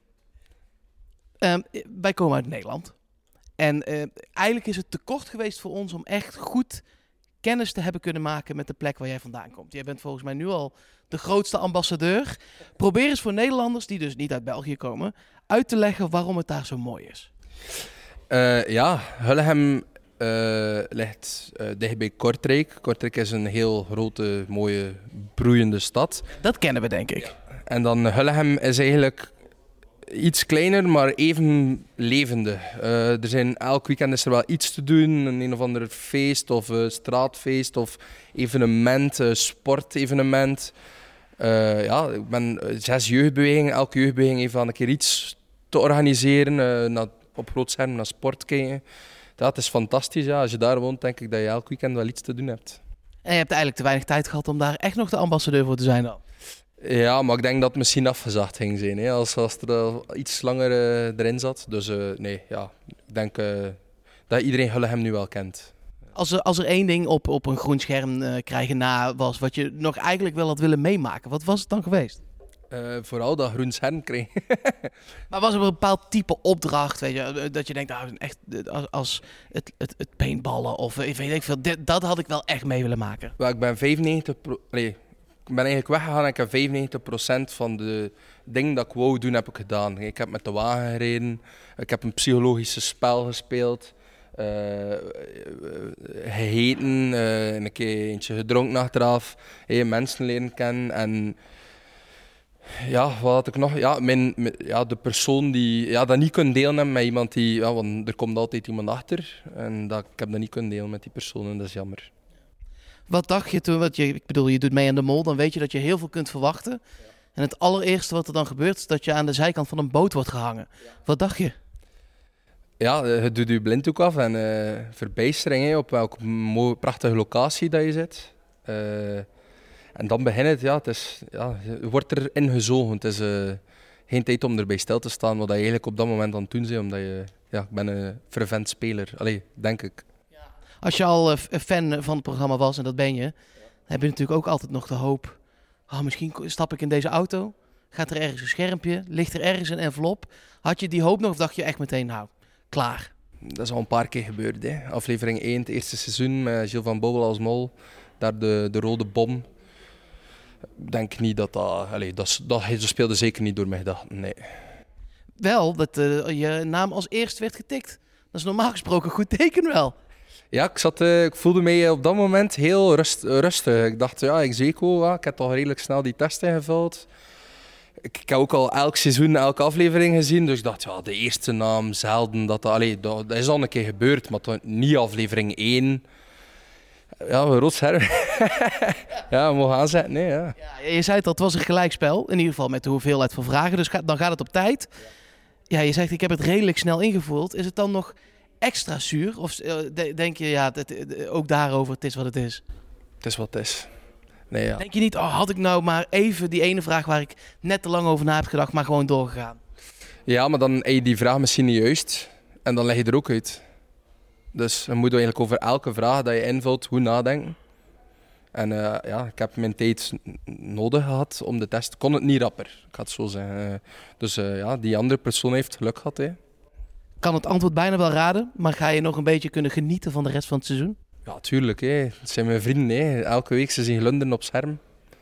Um, wij komen uit Nederland. En uh, eigenlijk is het te kort geweest voor ons om echt goed kennis te hebben kunnen maken met de plek waar jij vandaan komt. Jij bent volgens mij nu al de grootste ambassadeur. Probeer eens voor Nederlanders, die dus niet uit België komen, uit te leggen waarom het daar zo mooi is. Uh, ja, Hullegem uh, ligt uh, dicht bij Kortrijk. Kortrijk is een heel grote, mooie, broeiende stad. Dat kennen we, denk ik. Ja. En dan Hullegem is eigenlijk iets kleiner, maar even levendig. Uh, er zijn elk weekend is er wel iets te doen. Een, een of ander feest of uh, straatfeest of evenement, uh, sportevenement. Uh, ja, ik ben uh, zes jeugdbewegingen. Elke jeugdbeweging heeft wel een keer iets te organiseren. Uh, naar, op groot scherm naar sport kijken. Dat is fantastisch. Ja. Als je daar woont, denk ik dat je elk weekend wel iets te doen hebt. En je hebt eigenlijk te weinig tijd gehad om daar echt nog de ambassadeur voor te zijn dan? Ja, maar ik denk dat het misschien afgezaagd ging zijn, hè, als, als er uh, iets langer uh, erin zat. Dus uh, nee, ja, ik denk uh, dat iedereen Hullegem nu wel kent. Als er, als er één ding op, op een groen scherm uh, krijgen na was, wat je nog eigenlijk wel had willen meemaken, wat was het dan geweest? Uh, vooral dat groen scherm kreeg. Maar was er een bepaald type opdracht, weet je, dat je denkt, nou, echt, als, als het, het, het paintballen of weet ik veel, dit, dat had ik wel echt mee willen maken. Well, ik ben vijfennegentig procent... Nee, ik ben eigenlijk weggegaan en ik heb vijfennegentig procent van de dingen dat ik wou doen, heb ik gedaan. Ik heb met de wagen gereden, ik heb een psychologische spel gespeeld, uh, gegeten, uh, een keer eentje gedronken achteraf, hey, mensen leren kennen en ja, wat had ik nog? Ja, mijn, mijn, ja, de persoon die ja, dat niet kon delen met iemand die, ja, want er komt altijd iemand achter en dat, ik heb dat niet kunnen delen met die persoon en dat is jammer. Wat dacht je toen? Want je, ik bedoel, je doet mee aan de mol, dan weet je dat je heel veel kunt verwachten. Ja. En het allereerste wat er dan gebeurt, is dat je aan de zijkant van een boot wordt gehangen. Ja. Wat dacht je? Ja, het doet je blinddoek af en uh, verbijstering hè, op welke mooie, prachtige locatie dat je zit. Uh, en dan begint het, ja, het is, ja, je wordt erin gezogen. Het is uh, geen tijd om erbij stil te staan, wat je eigenlijk op dat moment aan het doen bent, omdat je, ja, ik ben een fervent speler, allee, denk ik. Als je al uh, fan van het programma was, en dat ben je, ja. heb je natuurlijk ook altijd nog de hoop. Oh, misschien stap ik in deze auto, gaat er ergens een schermpje, ligt er ergens een envelop. Had je die hoop nog of dacht je echt meteen, nou, klaar? Dat is al een paar keer gebeurd. Hè. Aflevering één, het eerste seizoen met Gilles van Bobbel als mol. Daar de, de rode bom. Ik denk niet dat dat... Allez, dat, dat speelde zeker niet door mijn gedachten, nee. Wel, dat uh, je naam als eerst werd getikt. Dat is normaal gesproken een goed teken wel. Ja, ik, zat, uh, ik voelde mij op dat moment heel rust, uh, rustig. Ik dacht, ja, ik zeker wel. Ik heb toch redelijk snel die test ingevuld. Ik, ik heb ook al elk seizoen, elke aflevering gezien. Dus ik dacht, ja, de eerste naam zelden. Dat, dat, allee, dat, dat is al een keer gebeurd, maar toch niet aflevering één. Ja, we rotscherm. Ja, we mogen aanzetten. Nee, ja. Ja, je zei het al, het was een gelijkspel. In ieder geval met de hoeveelheid van vragen. Dus ga, dan gaat het op tijd. Ja, je zegt ik heb het redelijk snel ingevuld. Is het dan nog extra zuur? Of uh, de, denk je, ja, het, het, ook daarover, het is wat het is? Het is wat het is. Nee, ja. Denk je niet, oh, had ik nou maar even die ene vraag waar ik net te lang over na heb gedacht, maar gewoon doorgegaan? Ja, maar dan heb je die vraag misschien niet juist. En dan leg je er ook uit. Dus we moeten eigenlijk over elke vraag dat je invult goed nadenken. En uh, ja, ik heb mijn tijd nodig gehad om de test. Kon het niet rapper, ik ga het zo zeggen. Dus uh, ja, die andere persoon heeft geluk gehad. Hè. Kan het antwoord bijna wel raden, maar ga je nog een beetje kunnen genieten van de rest van het seizoen? Ja, tuurlijk. Hè. Het zijn mijn vrienden. Hè. Elke week ze zien glunderen op scherm.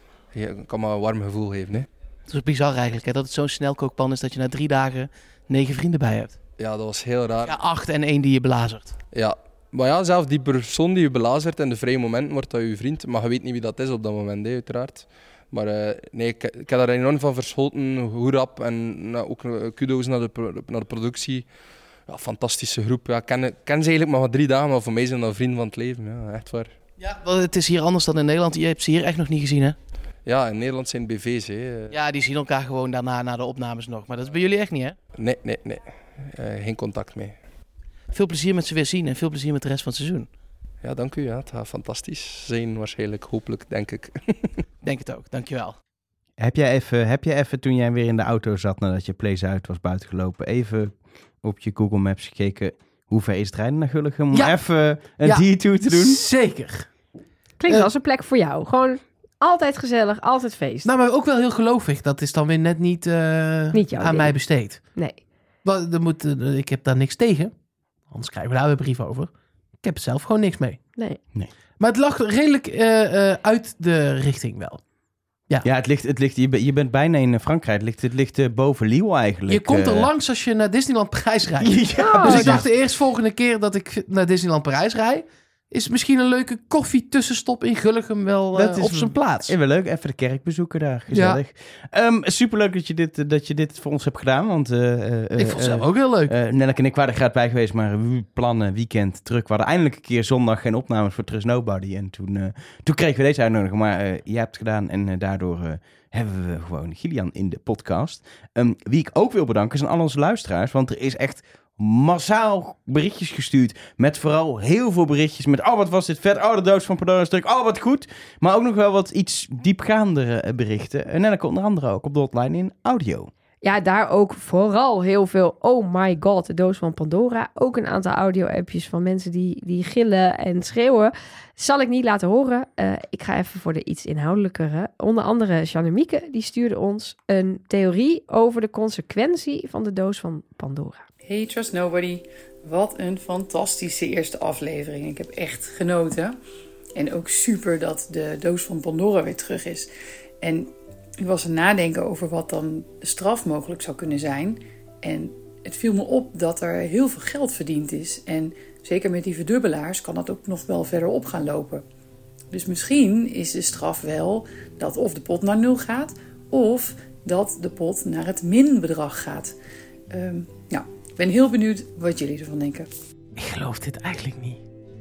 Je kan maar een warm gevoel geven. Hè. Het is bizar eigenlijk, hè, dat het zo'n snelkookpan is dat je na drie dagen negen vrienden bij hebt. Ja, dat was heel raar. Ja, acht en één die je belazert. Ja, maar ja, zelfs die persoon die je belazert in de vrije momenten wordt dat je vriend. Maar je weet niet wie dat is op dat moment, hè, uiteraard. Maar uh, nee, ik, ik heb daar enorm van verschoten, hoe rap. En nou, ook uh, kudo's naar de, pro- naar de productie. Ja, fantastische groep. Ja, ik ken, ik ken ze eigenlijk maar drie dagen, maar voor mij zijn dat vrienden van het leven. Ja, echt waar. Ja, wel, het is hier anders dan in Nederland. Je hebt ze hier echt nog niet gezien, hè? Ja, in Nederland zijn B V's. Hè. Ja, die zien elkaar gewoon daarna na de opnames nog. Maar dat is bij jullie echt niet, hè? Nee, nee, nee. Uh, geen contact mee. Veel plezier met ze weer zien en veel plezier met de rest van het seizoen. Ja, dank u. Ja. Het gaat fantastisch zijn waarschijnlijk, hopelijk, denk ik. Denk het ook, dankjewel. Heb jij even, heb jij even toen jij weer in de auto zat nadat je Play Zuid was buitengelopen, even op je Google Maps gekeken hoe ver is het rijden naar Gulligem om Ja. even een Ja. detour te doen? Zeker. Klinkt Eh. als een plek voor jou. Gewoon altijd gezellig, altijd feest. Nou, maar ook wel heel gelovig. Dat is dan weer net niet, uh, Niet jouw aan ding. mij besteed. Nee. Wel, er moet, uh, ik heb daar niks tegen. Anders krijgen we daar weer een brief over. Ik heb er zelf gewoon niks mee. Nee. Maar het lag redelijk uh, uh, uit de richting wel. Ja. Ja, het ligt, het ligt, je, bent, je bent bijna in Frankrijk. Het ligt, het ligt uh, boven Lille eigenlijk. Je komt er uh. langs als je naar Disneyland Parijs rijdt. Ja, Oh, Dus ik ja. dacht de eerst volgende keer dat ik naar Disneyland Parijs rijd, is misschien een leuke koffie tussenstop in Gulligem wel uh, Dat is op zijn plaats. Ja, wel leuk. Even de kerk bezoeken daar. Gezellig. Ja. Um, superleuk dat je, dit, dat je dit voor ons hebt gedaan. Want, uh, uh, Ik vond het uh, zelf ook heel leuk. Uh, Nelleke en ik waren er graag bij geweest, maar we plannen weekend terug. We hadden eindelijk een keer zondag geen opnames voor Trust Nobody. En toen, uh, toen kregen we deze uitnodiging. Maar uh, jij hebt het gedaan en uh, daardoor uh, hebben we gewoon Gillian in de podcast. Um, wie ik ook wil bedanken zijn al onze luisteraars. Want er is echt massaal berichtjes gestuurd. Met vooral heel veel berichtjes met oh, wat was dit vet. Oh, de dood van Pandora stuk. Oh, wat goed. Maar ook nog wel wat iets diepgaandere berichten. En Nelleke onder andere ook op de hotline in audio. Ja, daar ook vooral heel veel oh my god, de doos van Pandora. Ook een aantal audio-appjes van mensen die, die gillen en schreeuwen. Zal ik niet laten horen. Uh, ik ga even voor de iets inhoudelijkere. Onder andere Janemieke, die stuurde ons een theorie over de consequentie van de doos van Pandora. Hey Trust Nobody, wat een fantastische eerste aflevering. Ik heb echt genoten. En ook super dat de doos van Pandora weer terug is. En ik was aan het nadenken over wat dan de straf mogelijk zou kunnen zijn. En het viel me op dat er heel veel geld verdiend is. En zeker met die verdubbelaars kan dat ook nog wel verder op gaan lopen. Dus misschien is de straf wel dat of de pot naar nul gaat, of dat de pot naar het minbedrag gaat. Um, nou, ik ben heel benieuwd wat jullie ervan denken. Ik geloof dit eigenlijk niet.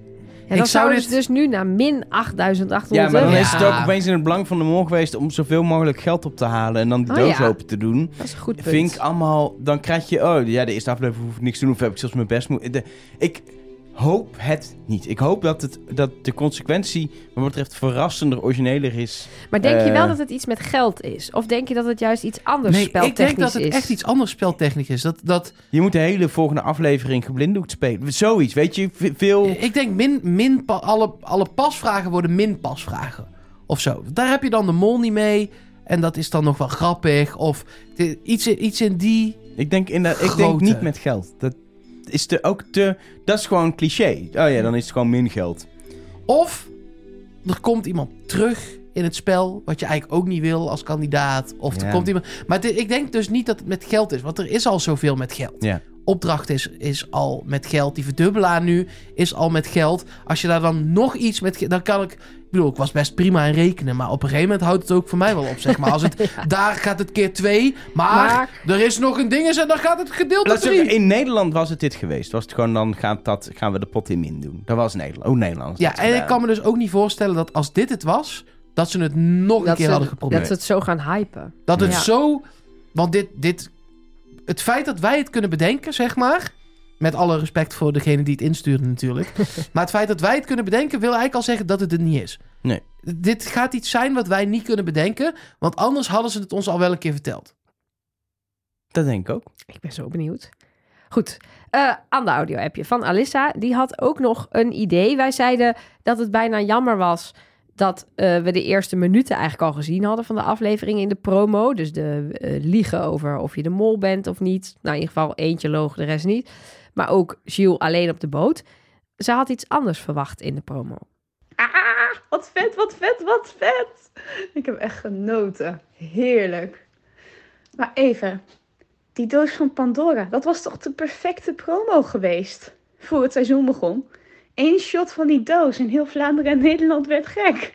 En dan Ik zou zou dit- dus, dus nu naar min achttduizend Ja, achthonderd maar dan euro. is het Ja. ook opeens in het belang van de mol geweest om zoveel mogelijk geld op te halen en dan die Oh, doos ja. open te doen. Dat is een goed punt. Vind ik allemaal, dan krijg je, oh ja, de eerste aflevering hoef ik niks te doen of heb ik zelfs mijn best moeten. De- Ik hoop het niet. Ik hoop dat, het, dat de consequentie, wat betreft, verrassender, origineler is. Maar denk je Eh, wel dat het iets met geld is? Of denk je dat het juist iets anders Nee, ik speltechnisch denk dat het is? echt iets anders speltechnisch is. Dat, dat, Je moet de hele volgende aflevering geblinddoekt spelen. Zoiets, weet je, v- veel... ik denk min, min pa- alle, alle pasvragen worden min pasvragen. Of zo. Daar heb je dan de mol niet mee. En dat is dan nog wel grappig. Of de- iets, in- iets in die... Ik denk, in dat, ik denk Grote. niet met geld. Dat is te, ook te... Dat is gewoon cliché. Oh ja, dan is het gewoon min geld. Of er komt iemand terug in het spel, wat je eigenlijk ook niet wil als kandidaat. Of er Ja. komt iemand... Maar dit- ik denk dus niet dat het met geld is, want er is al zoveel met geld. Ja. opdracht is, is al met geld. Die verdubbelaar nu is al met geld. Als je daar dan nog iets met... ge- Dan kan ik... Ik bedoel, ik was best prima in rekenen. Maar op een gegeven moment houdt het ook voor mij wel op, zeg maar. Als het, Ja. daar gaat het keer twee. Maar, Maar- er is nog een ding en dan gaat het gedeeld door Laat ik zeggen, drie. in Nederland was het dit geweest. Was het gewoon, dan gaat dat, gaan we de pot in min doen. Dat was Nederland. Oh, Nederland. Ja, en ik kan me dus ook niet voorstellen dat als dit het was... dat ze het nog een Dat keer ze, hadden dat geprobeerd. ze het zo gaan hypen. Dat het Ja. zo... Want dit, dit... Het feit dat wij het kunnen bedenken, zeg maar... Met alle respect voor degene die het instuurde natuurlijk. Maar het feit dat wij het kunnen bedenken... wil eigenlijk al zeggen dat het het niet is. Nee. Dit gaat iets zijn wat wij niet kunnen bedenken. Want anders hadden ze het ons al wel een keer verteld. Dat denk ik ook. Ik ben zo benieuwd. Goed, uh, ander audio-appje van Alissa. Die had ook nog een idee. Wij zeiden dat het bijna jammer was... dat uh, we de eerste minuten eigenlijk al gezien hadden... van de aflevering in de promo. Dus de uh, liegen over of je de mol bent of niet. Nou, in ieder geval eentje loog, de rest niet. Maar ook Gilles alleen op de boot. Ze had iets anders verwacht in de promo. Ah, wat vet, wat vet, wat vet. Ik heb echt genoten. Heerlijk. Maar even, die doos van Pandora, dat was toch de perfecte promo geweest? Voor het seizoen begon. Eén shot van die doos en heel Vlaanderen en Nederland werd gek.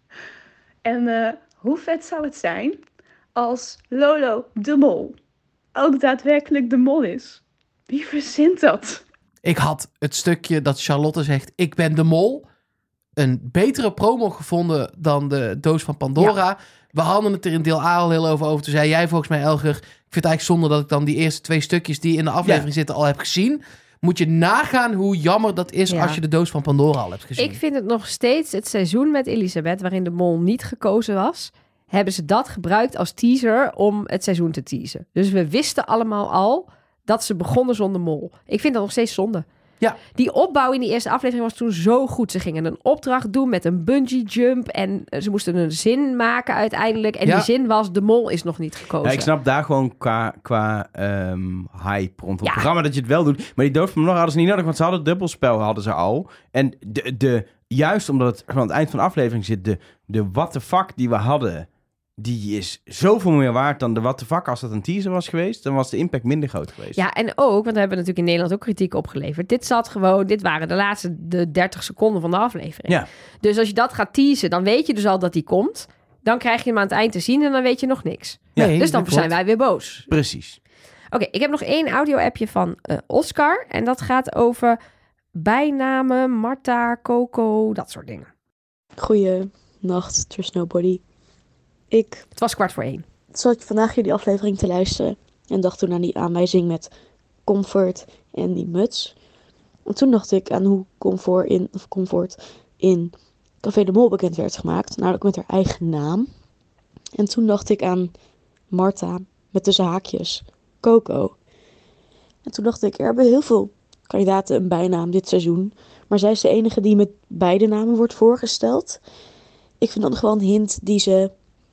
En uh, hoe vet zou het zijn als Lolo de Mol ook daadwerkelijk de mol is? Wie verzint dat? Ik had het stukje dat Charlotte zegt... ik ben de mol... een betere promo gevonden dan de doos van Pandora. Ja. We hadden het er in deel A al heel over over. Toen zei jij volgens mij, Elger... ik vind het eigenlijk zonde dat ik dan die eerste twee stukjes... die in de aflevering ja. zitten al heb gezien. Moet je nagaan hoe jammer dat is... Ja. als je de doos van Pandora al hebt gezien. Ik vind het nog steeds het seizoen met Elisabeth... waarin de mol niet gekozen was... hebben ze dat gebruikt als teaser om het seizoen te teasen. Dus we wisten allemaal al... dat ze begonnen zonder mol. Ik vind dat nog steeds zonde. Ja. Die opbouw in die eerste aflevering was toen zo goed. Ze gingen een opdracht doen met een bungee jump. En ze moesten een zin maken uiteindelijk. En ja. die zin was, de mol is nog niet gekozen. Ja, ik snap daar gewoon qua, qua um, hype rond het ja. programma dat je het wel doet. Maar die doos van Pandora hadden ze niet nodig, want ze hadden het dubbelspel hadden ze al. En de, de, juist omdat het aan het eind van de aflevering zit, de, de what the fuck die we hadden... die is zoveel meer waard dan de what the fuck als dat een teaser was geweest. Dan was de impact minder groot geweest. Ja, en ook, want we hebben natuurlijk in Nederland ook kritiek opgeleverd. Dit zat gewoon, dit waren de laatste de dertig seconden van de aflevering. Ja. Dus als je dat gaat teasen, dan weet je dus al dat die komt. Dan krijg je hem aan het eind te zien en dan weet je nog niks. Ja, nee, dus dan zijn wij weer boos. Precies. Oké, okay, ik heb nog één audio-appje van uh, Oscar. En dat gaat over bijnamen, Marta, Coco, dat soort dingen. Goeienacht, Trust Nobody. Ik Het was kwart voor één. zat vandaag jullie aflevering te luisteren en dacht toen aan die aanwijzing met Comfort en die muts. En toen dacht ik aan hoe Comfort in, of Comfort in Café de Mol bekend werd gemaakt, namelijk met haar eigen naam. En toen dacht ik aan Marta met tussen haakjes Coco. En toen dacht ik, er hebben heel veel kandidaten een bijnaam dit seizoen, maar zij is de enige die met beide namen wordt voorgesteld. Ik vind dat nog wel een hint die ze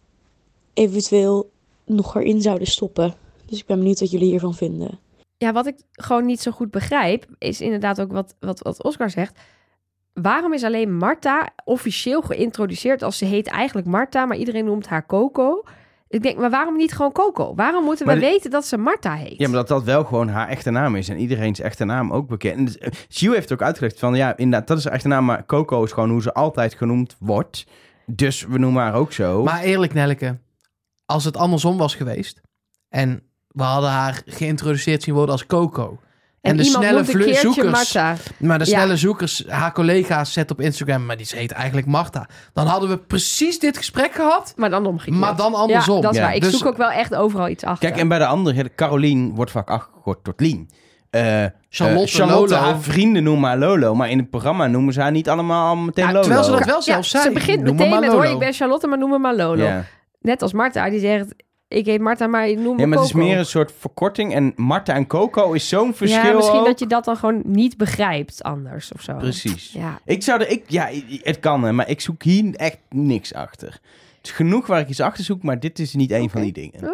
eventueel nog erin zouden stoppen. Dus ik ben benieuwd wat jullie hiervan vinden. Ja, wat ik gewoon niet zo goed begrijp, is inderdaad ook wat, wat, wat Oscar zegt. Waarom is alleen Marta officieel geïntroduceerd als ze heet eigenlijk Marta, maar iedereen noemt haar Coco? Ik denk, maar waarom niet gewoon Coco? Waarom moeten we de... weten dat ze Marta heet? Ja, maar dat dat wel gewoon haar echte naam is. En iedereen's echte naam ook bekend. En Gio heeft ook uitgelegd van, ja, inderdaad, dat is haar echte naam. Maar Coco is gewoon hoe ze altijd genoemd wordt. Dus we noemen haar ook zo. Maar eerlijk, Nelleke, als het andersom was geweest en we hadden haar geïntroduceerd zien worden als Coco. En, en de snelle vlu- zoekers, Marta. maar de Ja. snelle zoekers, haar collega's zetten op Instagram, maar die heet eigenlijk Marta. Dan hadden we precies dit gesprek gehad, Maar dan omgekeerd. maar dan andersom. Ja, dat is Ja. waar. Ik Dus- zoek ook wel echt overal iets achter. Kijk, en bij de andere, Carolien wordt vaak afgekort tot Lien. Uh, Charlotte, uh, Charlotte, Lolo. haar vrienden noemen haar Lolo. Maar in het programma noemen ze haar niet allemaal meteen Ja, Lolo. terwijl ze dat wel Ja, zelf zei. ze begint Noem me meteen maar met, Lolo. hoor, ik ben Charlotte, maar noem me maar Lolo. Ja. Net als Marta, die zegt, ik heet Marta, maar noem me Ja, maar Coco. het is meer een soort verkorting. En Marta en Coco is zo'n verschil Ja, misschien ook. dat je dat dan gewoon niet begrijpt anders of zo. Precies. Ja. Ik zou er, ik, ja, het kan, hè, maar ik zoek hier echt niks achter. Het is genoeg waar ik iets achter zoek, maar dit is niet één Oké. van die dingen. Oké, okay, oké.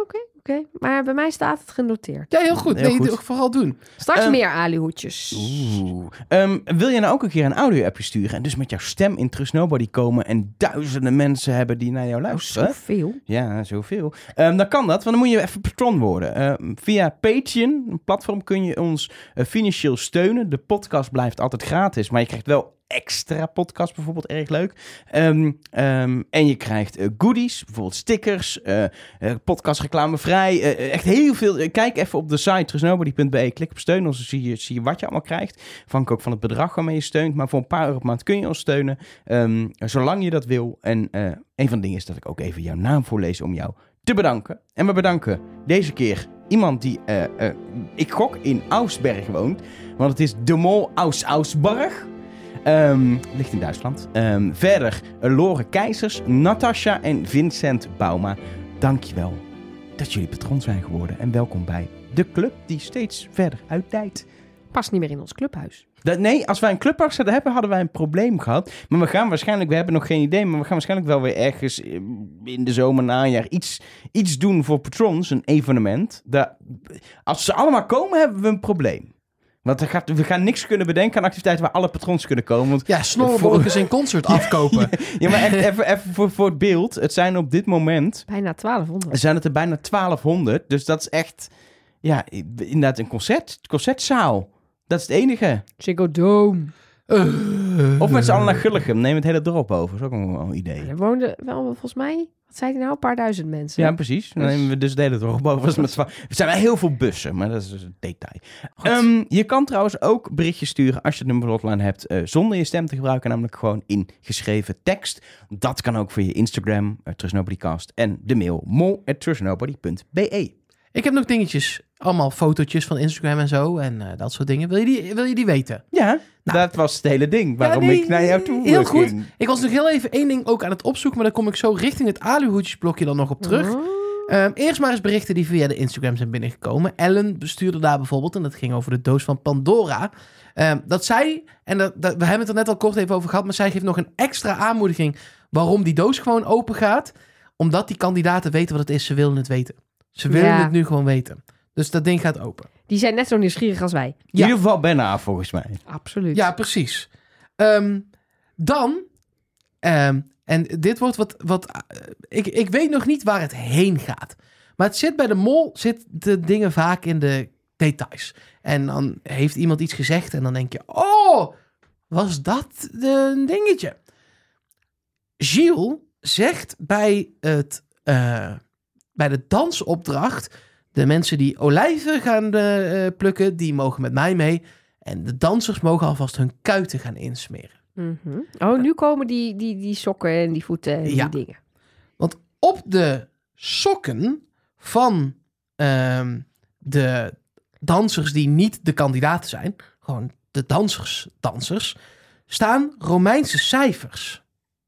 Oké, maar bij mij staat het genoteerd. Ja, heel goed. Heel nee, goed. doe- vooral doen. Straks Um, meer aluhoedjes. Oeh. Um, wil je nou ook een keer een audio-appje sturen en dus met jouw stem in Trust Nobody komen en duizenden mensen hebben die naar jou luisteren? Zoveel. Ja, zoveel. Um, dan kan dat, want dan moet je even patron worden. Um, via Patreon, een platform, kun je ons uh, financieel steunen. De podcast blijft altijd gratis, maar je krijgt wel extra podcast, bijvoorbeeld, erg leuk. Um, um, en je krijgt uh, goodies, bijvoorbeeld stickers, uh, uh, podcast reclamevrij, uh, echt heel veel. Uh, kijk even op de site trust nobody punt b e, klik op steun, dan zie je, zie je wat je allemaal krijgt. Afhankelijk ook van het bedrag waarmee je steunt, maar voor een paar euro per maand kun je ons steunen, um, zolang je dat wil. En uh, een van de dingen is dat ik ook even jouw naam voorlees om jou te bedanken. En we bedanken deze keer iemand die, uh, uh, ik gok, in Augsberg woont, want het is de Mol Aus Ausbarg. Um, ligt in Duitsland. Um, verder uh, Lore Keizers, Natasha en Vincent Bauma. Dankjewel dat jullie patroon zijn geworden. En welkom bij de club die steeds verder uitdijt. Past niet meer in ons clubhuis. Dat, nee, als wij een clubhuis zouden hebben, hadden wij een probleem gehad. Maar we gaan waarschijnlijk, we hebben nog geen idee, maar we gaan waarschijnlijk wel weer ergens in de zomer, najaar iets, iets doen voor patrons, een evenement. Dat, als ze allemaal komen, hebben we een probleem. Want er gaat, we gaan niks kunnen bedenken aan activiteiten waar alle patrons kunnen komen. Want Ja, snorrebolletjes in concert afkopen. ja, maar echt even, even voor, voor het beeld. Het zijn op dit moment, Bijna twaalfhonderd. zijn het er bijna twaalfhonderd. Dus dat is echt, ja, inderdaad een concert, concertzaal. Dat is het enige. Ziggo Dome. Uh, Of met z'n allen naar Gulligem. Neem het hele dorp over. Dat is ook nog wel een idee. Er woonden wel, volgens mij, wat zei hij nou, een paar duizend mensen. Ja, precies. Dan nemen we dus het hele dorp over. Dat is met z'n- Er zijn wel heel veel bussen, maar dat is dus een detail. Um, je kan trouwens ook berichtjes sturen als je het nummer hotline hebt, uh, zonder je stem te gebruiken, namelijk gewoon in geschreven tekst. Dat kan ook via je Instagram, uh, Trust Nobodycast, en de mail mol at trust nobody punt b e. Ik heb nog dingetjes, allemaal fotootjes van Instagram en zo en uh, dat soort dingen. Wil je die, wil je die weten? Ja, Nou, dat was het hele ding waarom Ja, nee, ik naar jou toe heel uh, goed. ging. Ik was nog heel even één ding ook aan het opzoeken, maar daar kom ik zo richting het aluhoedjesblokje dan nog op terug. Um, eerst maar eens berichten die via de Instagram zijn binnengekomen. Ellen bestuurde daar bijvoorbeeld, en dat ging over de doos van Pandora. Um, dat zij, en dat, dat, we hebben het er net al kort even over gehad, maar zij geeft nog een extra aanmoediging waarom die doos gewoon open gaat. Omdat die kandidaten weten wat het is, ze willen het weten. Ze willen Ja. het nu gewoon weten. Dus dat ding gaat open. Die zijn net zo nieuwsgierig als wij. In Ja. ieder geval bijna, volgens mij. Absoluut. Ja, precies. Um, dan, um, en dit wordt wat, wat uh, ik, ik weet nog niet waar het heen gaat. Maar het zit bij de mol, zit de dingen vaak in de details. En dan heeft iemand iets gezegd en dan denk je, oh, was dat een dingetje? Gilles zegt bij, het, uh, bij de dansopdracht, de mensen die olijven gaan uh, plukken, die mogen met mij mee. En de dansers mogen alvast hun kuiten gaan insmeren. Mhm. Oh, nu komen die, die, die sokken en die voeten en Ja. die dingen. Want op de sokken van um, de dansers die niet de kandidaten zijn, gewoon de dansers, dansers, staan Romeinse cijfers.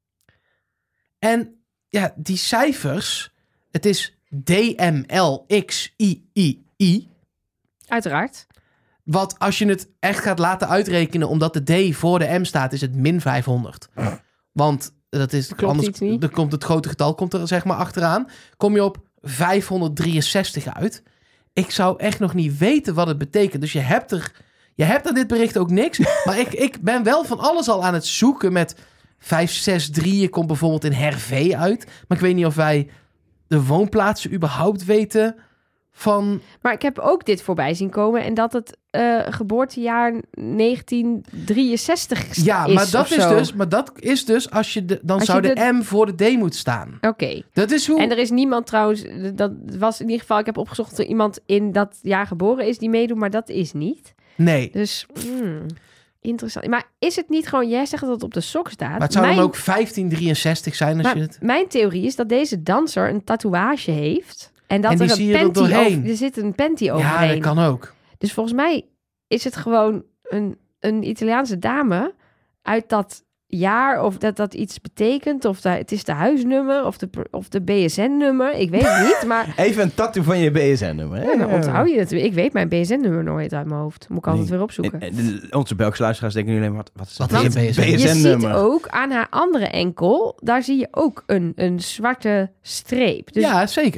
En ja, die cijfers, het is D M L X I I I. Uiteraard. Wat als je het echt gaat laten uitrekenen, omdat de D voor de M staat, is het min vijfhonderd. Want dat is Klopt anders. iets niet. Dan komt het grote getal komt er zeg maar achteraan. Kom je op vijfhonderddrieënzestig uit. Ik zou echt nog niet weten wat het betekent. Dus je hebt er, je hebt aan dit bericht ook niks. Maar ik, ik ben wel van alles al aan het zoeken met vijf zes drie. Je komt bijvoorbeeld in Hervé uit. Maar ik weet niet of wij de woonplaatsen überhaupt weten van... Maar ik heb ook dit voorbij zien komen en dat het uh, geboortejaar negentien drieënzestig Ja, is maar dat of is zo. dus, maar dat is dus als je de, dan Als zou je de, de- M voor de D moeten staan. Oké. Dat is hoe. En er is niemand trouwens, dat was in ieder geval, ik heb opgezocht dat er iemand in dat jaar geboren is die meedoet, maar dat is niet. Nee, Dus, hmm, interessant. Maar is het niet gewoon, jij zegt dat het op de sok staat. maar het zou Mijn- dan ook vijftien drieënzestig zijn als maar je het. mijn theorie is dat deze danser een tatoeage heeft. En dat En die er zie een je er panty doorheen. over, er zit een panty Ja, overheen. dat kan ook. Dus volgens mij is het gewoon een, een Italiaanse dame uit dat jaar, of dat dat iets betekent, of dat, het is de huisnummer, of de, of de B S N-nummer, ik weet het niet, maar Even een tattoo van je B S N-nummer. ja, dan onthoud je het. Ik weet mijn B S N-nummer nooit uit mijn hoofd. Moet ik altijd Nee. weer opzoeken. En- en Onze Belgische luisteraars denken nu alleen, wat, wat is Wat dat? is een B S N? Je ziet B S N-nummer. ook aan haar andere enkel, daar zie je ook een, een zwarte streep. Dus Ja, zeker.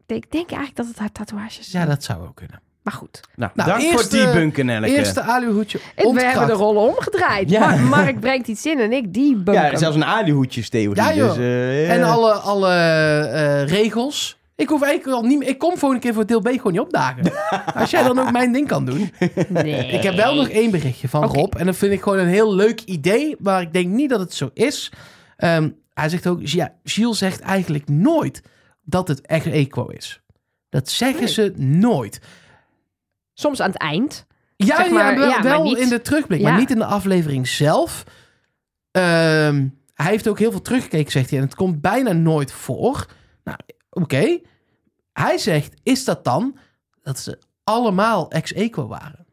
denk, denk eigenlijk dat het haar tatoeages zijn. Ja, dat zou ook kunnen. Maar goed. Nou, Nou, dank eerste- voor het debunken, Nelleke. Eerste aluhoedje We ontkracht. hebben de rollen omgedraaid. Ja. Mark, Mark brengt iets in en ik die bunker. Ja, zelfs een aluhoedjestheorie. Ja, joh. Dus, uh, En alle, alle uh, regels. Ik hoef eigenlijk al niet meer... Ik kom volgende keer voor deel B gewoon niet opdagen. Als jij dan ook mijn ding kan doen. Nee. Ik heb wel nog één berichtje van Oké. Rob. En dat vind ik gewoon een heel leuk idee. Maar ik denk niet dat het zo is. Um, hij zegt ook... Ja, Gilles zegt eigenlijk nooit dat het echt equo is. Dat zeggen Nee. ze nooit. Soms aan het eind. Ja, Zeg maar, ja wel, ja, maar wel niet- in de terugblik. Ja. Maar niet in de aflevering zelf. Ehm, hij heeft ook heel veel teruggekeken, zegt hij. En het komt bijna nooit voor. Nou, oké. Okay. Hij zegt, is dat dan dat ze allemaal ex-equo waren?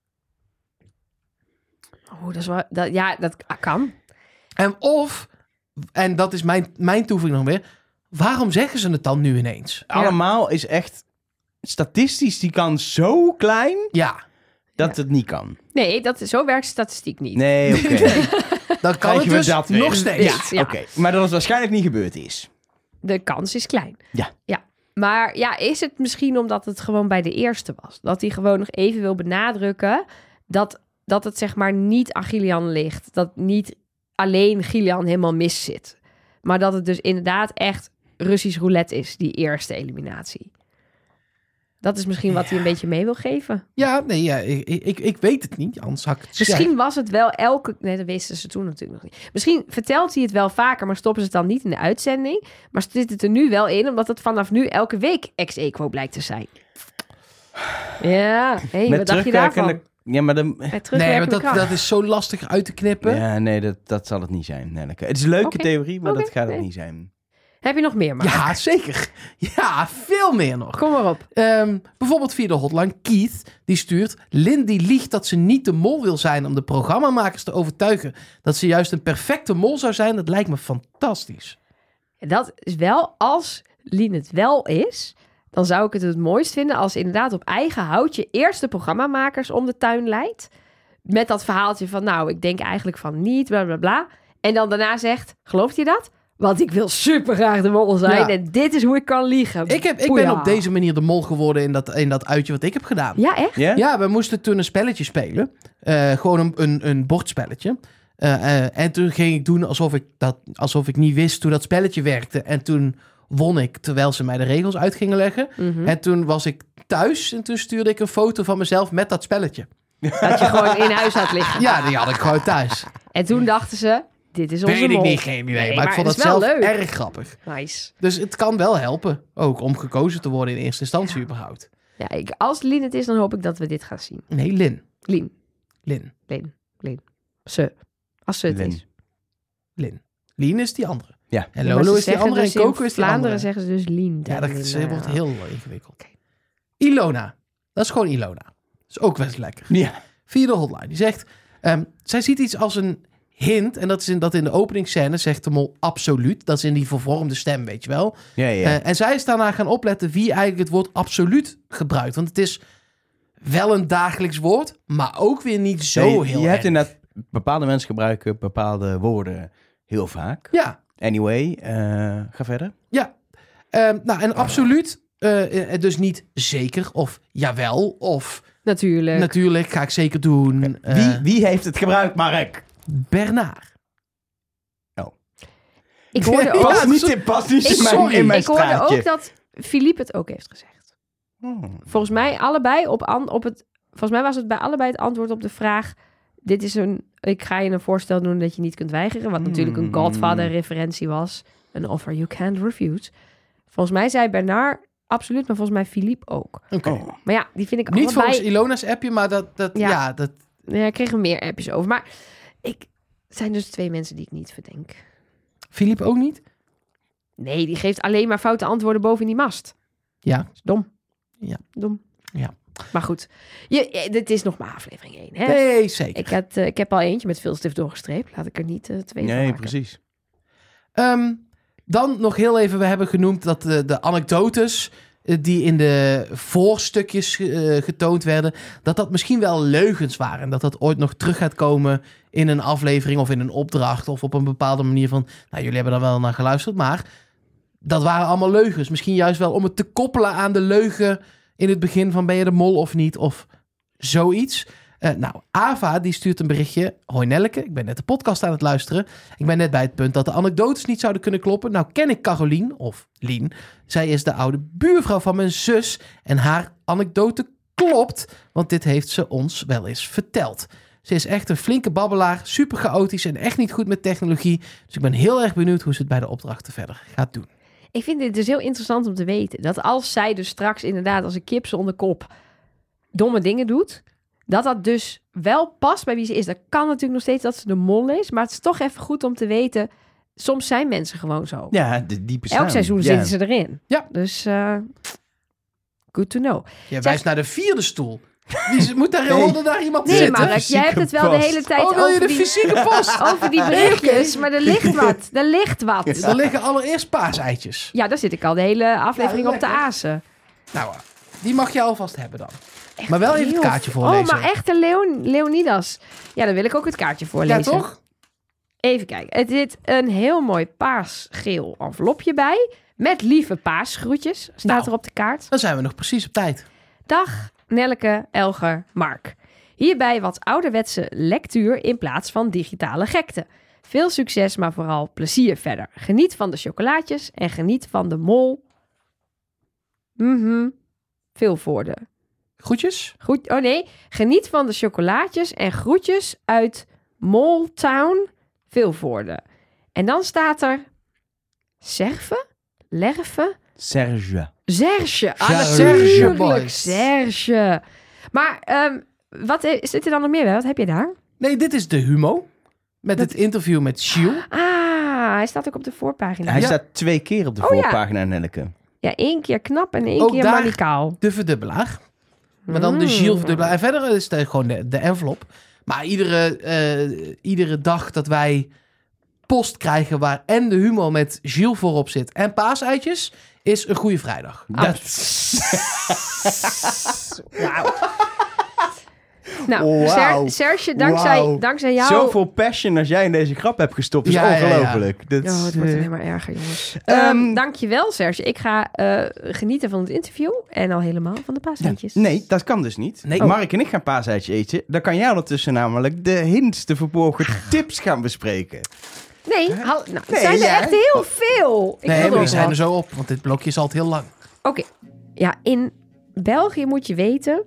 Oh, dat is wel... Dat, ja, dat kan. En of, en dat is mijn, mijn toevoeging nog weer... Waarom zeggen ze het dan nu ineens? allemaal is echt... Statistisch, die kan zo klein Ja, dat het niet kan. Nee, dat, zo werkt statistiek niet. Nee, oké. dan kan Krijgen het we dus dat weer. nog steeds. Ja, ja. Oké, maar dat het waarschijnlijk niet gebeurd is. De kans is klein. Ja. Ja. Maar ja, is het misschien omdat het gewoon bij de eerste was? Dat hij gewoon nog even wil benadrukken dat, dat het zeg maar niet aan Gillian ligt. Dat niet alleen Gillian helemaal mis zit. Maar dat het dus inderdaad echt Russisch roulette is, die eerste eliminatie. Dat is misschien wat hij een beetje mee wil geven. Ja, nee, ja, ik, ik, ik weet het niet. Anders had ik het Misschien gezegd. was het wel elke... Nee, dat wisten ze toen natuurlijk nog niet. Misschien vertelt hij het wel vaker, maar stoppen ze het dan niet in de uitzending. Maar zit het er nu wel in, omdat het vanaf nu elke week ex-equo blijkt te zijn. Ja, hey, wat dacht je daarvan? terugwerkende- Ja, maar dan... Met Nee, maar terugwerkende dat, kracht. dat is zo lastig uit te knippen. Ja, nee, dat, dat zal het niet zijn. Nelleke. Het is een leuke Oké, theorie, maar oké, dat gaat het nee. niet zijn. Heb je nog meer, Mark? Ja, zeker. Ja, veel meer nog. Kom maar op. Ehm, bijvoorbeeld via de hotline. Keith, die stuurt... Lindy liegt dat ze niet de mol wil zijn... om de programmamakers te overtuigen... dat ze juist een perfecte mol zou zijn. Dat lijkt me fantastisch. Dat is wel, als Lien het wel is... dan zou ik het het mooist vinden... als inderdaad op eigen houtje... eerst de programmamakers om de tuin leidt... met dat verhaaltje van... nou, ik denk eigenlijk van niet, bla bla bla... en dan daarna zegt... gelooft je dat? Want ik wil super graag de mol zijn... Ja. en dit is hoe ik kan liegen. Ik, heb, ik Boeia. ben op deze manier de mol geworden... in dat, in dat uitje wat ik heb gedaan. Ja, echt? Ja? Ja, we moesten toen een spelletje spelen. Uh, gewoon een, een, een bordspelletje. Uh, uh, en toen ging ik doen alsof ik, dat, alsof ik niet wist hoe dat spelletje werkte. En toen won ik, terwijl ze mij de regels uit gingen leggen. Mhm. En toen was ik thuis en toen stuurde ik een foto van mezelf met dat spelletje. Dat je gewoon in huis had liggen. Ja, die had ik gewoon thuis. En toen dachten ze... dit is onze Weet ik mol. niet, geen idee. Nee, maar, maar ik vond het het is wel zelf leuk. erg grappig. Nice. Dus het kan wel helpen. Ook om gekozen te worden in eerste instantie überhaupt. Ja, ik, als Lien het is, dan hoop ik dat we dit gaan zien. Nee, Lin. Lien, Lin. Lien, Lien. Ze. Als ze het Lin. is. Lin. Lien is die andere. Ja. En Ja, maar Lolo ze is die zeggen andere dus en Coco in is die Vlaanderen andere. zeggen ze dus Lien. Ja, dat tegen is, Lien, wordt eh, heel ingewikkeld. Ilona. Dat is gewoon Ilona. Dat is ook best lekker. Ja. Via de hotline. Die zegt... Um, zij ziet iets als een hint. En dat is in, dat in de openingsscène zegt de mol absoluut. Dat is in die vervormde stem, weet je wel. Ja, ja. Uh, en zij is daarna gaan opletten wie eigenlijk het woord absoluut gebruikt. Want het is wel een dagelijks woord, maar ook weer niet zo Nee, heel je hebt erg. inderdaad... Bepaalde mensen gebruiken bepaalde woorden heel vaak. Ja, Anyway, uh, ga verder. ja. Um, nou, en absoluut... Uh, dus niet zeker of jawel of Natuurlijk. natuurlijk ga ik zeker doen. Uh, Wie, wie heeft het gebruikt, Mark? Bernard. Ik hoorde Ja, ook, Pas dat niet is- in, pas niet ik, in mijn, sorry. in mijn ik hoorde straatje. ook dat Philippe het ook heeft gezegd. Hmm. Volgens mij allebei op, an, op het... Volgens mij was het bij allebei het antwoord op de vraag... Dit is een... Ik ga je een voorstel doen dat je niet kunt weigeren. Wat natuurlijk een Hmm. Godfather-referentie was. Een offer you can't refuse. Volgens mij zei Bernard absoluut, maar volgens mij Philippe ook. Oké. Oh. Maar ja, die vind ik Niet allebei... volgens Ilona's appje, maar dat... dat ja. Ja. dat... Ja, ik kreeg er meer appjes over. Maar ik... Het zijn dus twee mensen die ik niet verdenk. Philippe ook niet? Nee, die geeft alleen maar foute antwoorden boven in die mast. Ja. Dat is dom. Ja. Dom. Ja. Maar goed, je, eh, dit is nog maar aflevering één. Hè? Nee, zeker. Ik, had, uh, ik heb al eentje met veel stift doorgestreept. Laat ik er niet uh, twee van Nee, maken. precies. Um, dan nog heel even, we hebben genoemd dat de, de anekdotes uh, die in de voorstukjes uh, getoond werden, dat dat misschien wel leugens waren. En dat dat ooit nog terug gaat komen in een aflevering of in een opdracht of op een bepaalde manier van, nou, jullie hebben daar wel naar geluisterd, maar dat waren allemaal leugens. Misschien juist wel om het te koppelen aan de leugen in het begin van ben je de mol of niet, of zoiets. Uh, nou, Ava die stuurt een berichtje. Hoi Nelleke, ik ben net de podcast aan het luisteren. Ik ben net bij het punt dat de anekdotes niet zouden kunnen kloppen. Nou ken ik Carolien, of Lien. Zij is de oude buurvrouw van mijn zus. En haar anekdote klopt, want dit heeft ze ons wel eens verteld. Ze is echt een flinke babbelaar, super chaotisch en echt niet goed met technologie. Dus ik ben heel erg benieuwd hoe ze het bij de opdrachten verder gaat doen. Ik vind dit dus heel interessant om te weten. Dat als zij dus straks inderdaad als een kip zonder kop domme dingen doet, dat dat dus wel past bij wie ze is. Dat kan natuurlijk nog steeds dat ze de mol is, maar het is toch even goed om te weten, soms zijn mensen gewoon zo. Ja, de diepe staan. Elk seizoen ja. zitten ze erin. Ja. Dus uh, good to know. Je wijst naar de vierde stoel. Wie moet daar Nee. onder daar iemand Nee, zitten? Mark, jij hebt het wel de hele tijd Oh, wil je over, de die, fysieke post? over die berichtjes, maar er ligt wat. Er ligt wat. Er liggen allereerst paaseitjes. Ja, daar zit ik al de hele aflevering Ja, op te lekker. azen. Nou, die mag je alvast hebben dan. Maar wel even het Heel kaartje veel. voorlezen. Oh, maar echt een Leon, Leonidas. Ja, dan wil ik ook het kaartje voorlezen. Ja, toch? Even kijken. Er zit een heel mooi paars-geel envelopje bij. Met lieve paasgroetjes. Staat Nou. er op de kaart. Dan zijn we nog precies op tijd. Dag Nelleke, Elger, Mark. Hierbij wat ouderwetse lectuur in plaats van digitale gekte. Veel succes, maar vooral plezier verder. Geniet van de chocolaatjes en geniet van de mol. Mhm. Veel voorde. Groetjes? Goed, oh nee. Geniet van de chocolaatjes en groetjes uit Moltown, Vilvoorde. En dan staat er Serve, Lerve, Serge. Serge. Ah, Serge natuurlijk. boys. Serge. Maar um, wat is, zit er dan nog meer bij? Wat heb je daar? Nee, dit is de Humo. Met Dat- het interview met Gilles. Ah, hij staat ook op de voorpagina. Hij Ja. staat twee keer op de Oh, ja. voorpagina, Nelleke. Ja, één keer knap en één Ook keer daar- manicaal. De verdubbelaar. Maar dan de Mm. Gilles verdubbelaar. En verder is het gewoon de, de envelop. Maar iedere, eh, iedere dag dat wij post krijgen waar en de Humo met Gilles voorop zit en paaseitjes, is een goede vrijdag. Dat... Wauw. Nou, Wauw. Ser- Serge, dankzij, Wauw. dankzij jou... Zoveel passion als jij in deze grap hebt gestopt. is Ja, ja, ja. ongelooflijk. Dat Oh, is, het wordt eh, alleen maar erger, jongens. Ehm, Um, dankjewel, Serge. Ik ga uh, genieten van het interview en al helemaal van de paaseitjes. Nee, dat kan dus niet. Nee. Mark en ik gaan paaseitje eten. Dan kan jij ondertussen namelijk de hints, de verborgen tips gaan bespreken. Nee, hal- nou, het Nee, zijn er ja. echt heel veel. Ik Nee, wil maar die nog zijn wat. er zo op, want dit blokje is altijd heel lang. Oké, ja, in België moet je weten,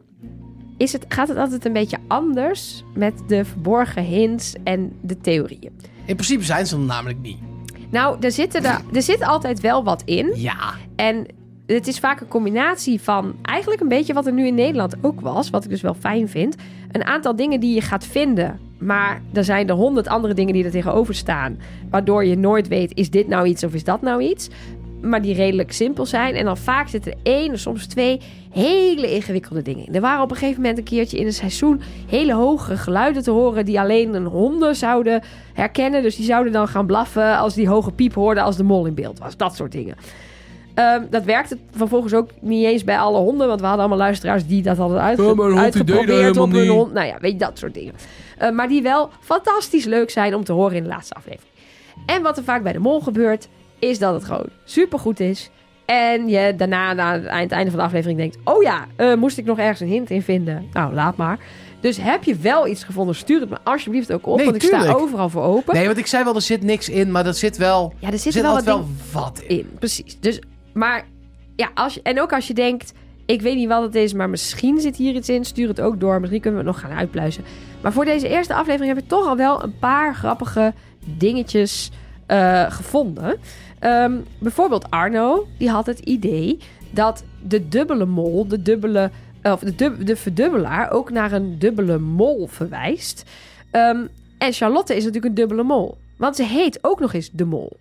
is het, gaat het altijd een beetje anders met de verborgen hints en de theorieën. In principe zijn ze er namelijk niet. Nou, er, zitten er, er zit altijd wel wat in. Ja. En het is vaak een combinatie van eigenlijk een beetje wat er nu in Nederland ook was, wat ik dus wel fijn vind. Een aantal dingen die je gaat vinden, maar er zijn er honderd andere dingen die er tegenover staan, waardoor je nooit weet, is dit nou iets of is dat nou iets? Maar die redelijk simpel zijn. En dan vaak zitten er één of soms twee hele ingewikkelde dingen in. Er waren op een gegeven moment een keertje in een seizoen hele hoge geluiden te horen die alleen een honden zouden herkennen. Dus die zouden dan gaan blaffen als die hoge piep hoorden als de mol in beeld was. Dat soort dingen. Um, dat werkte vervolgens ook niet eens bij alle honden. Want we hadden allemaal luisteraars die dat hadden uitge- Ja, maar een hond die deed dat uitgeprobeerd helemaal op hun niet. hond. Nou ja, weet je, dat soort dingen. Uh, maar die wel fantastisch leuk zijn om te horen in de laatste aflevering. En wat er vaak bij de mol gebeurt, is dat het gewoon supergoed is. En je daarna, aan het eind, einde van de aflevering denkt, oh ja, uh, moest ik nog ergens een hint in vinden? Nou, laat maar. Dus heb je wel iets gevonden, stuur het me alsjeblieft ook op. Nee, want ik sta tuurlijk. overal voor open. Nee, want ik zei wel, er zit niks in, maar er zit wel, Ja, er er zit, zit wel wat altijd ding wel wat in. in. Precies. Dus, maar ja, als je, en ook als je denkt, ik weet niet wat het is, maar misschien zit hier iets in, stuur het ook door. Misschien kunnen we het nog gaan uitpluizen. Maar voor deze eerste aflevering heb ik toch al wel een paar grappige dingetjes uh, gevonden. Um, bijvoorbeeld Arno, die had het idee dat de dubbele mol, de dubbele, of de, dub, de verdubbelaar ook naar een dubbele mol verwijst. Um, en Charlotte is natuurlijk een dubbele mol. Want ze heet ook nog eens de mol.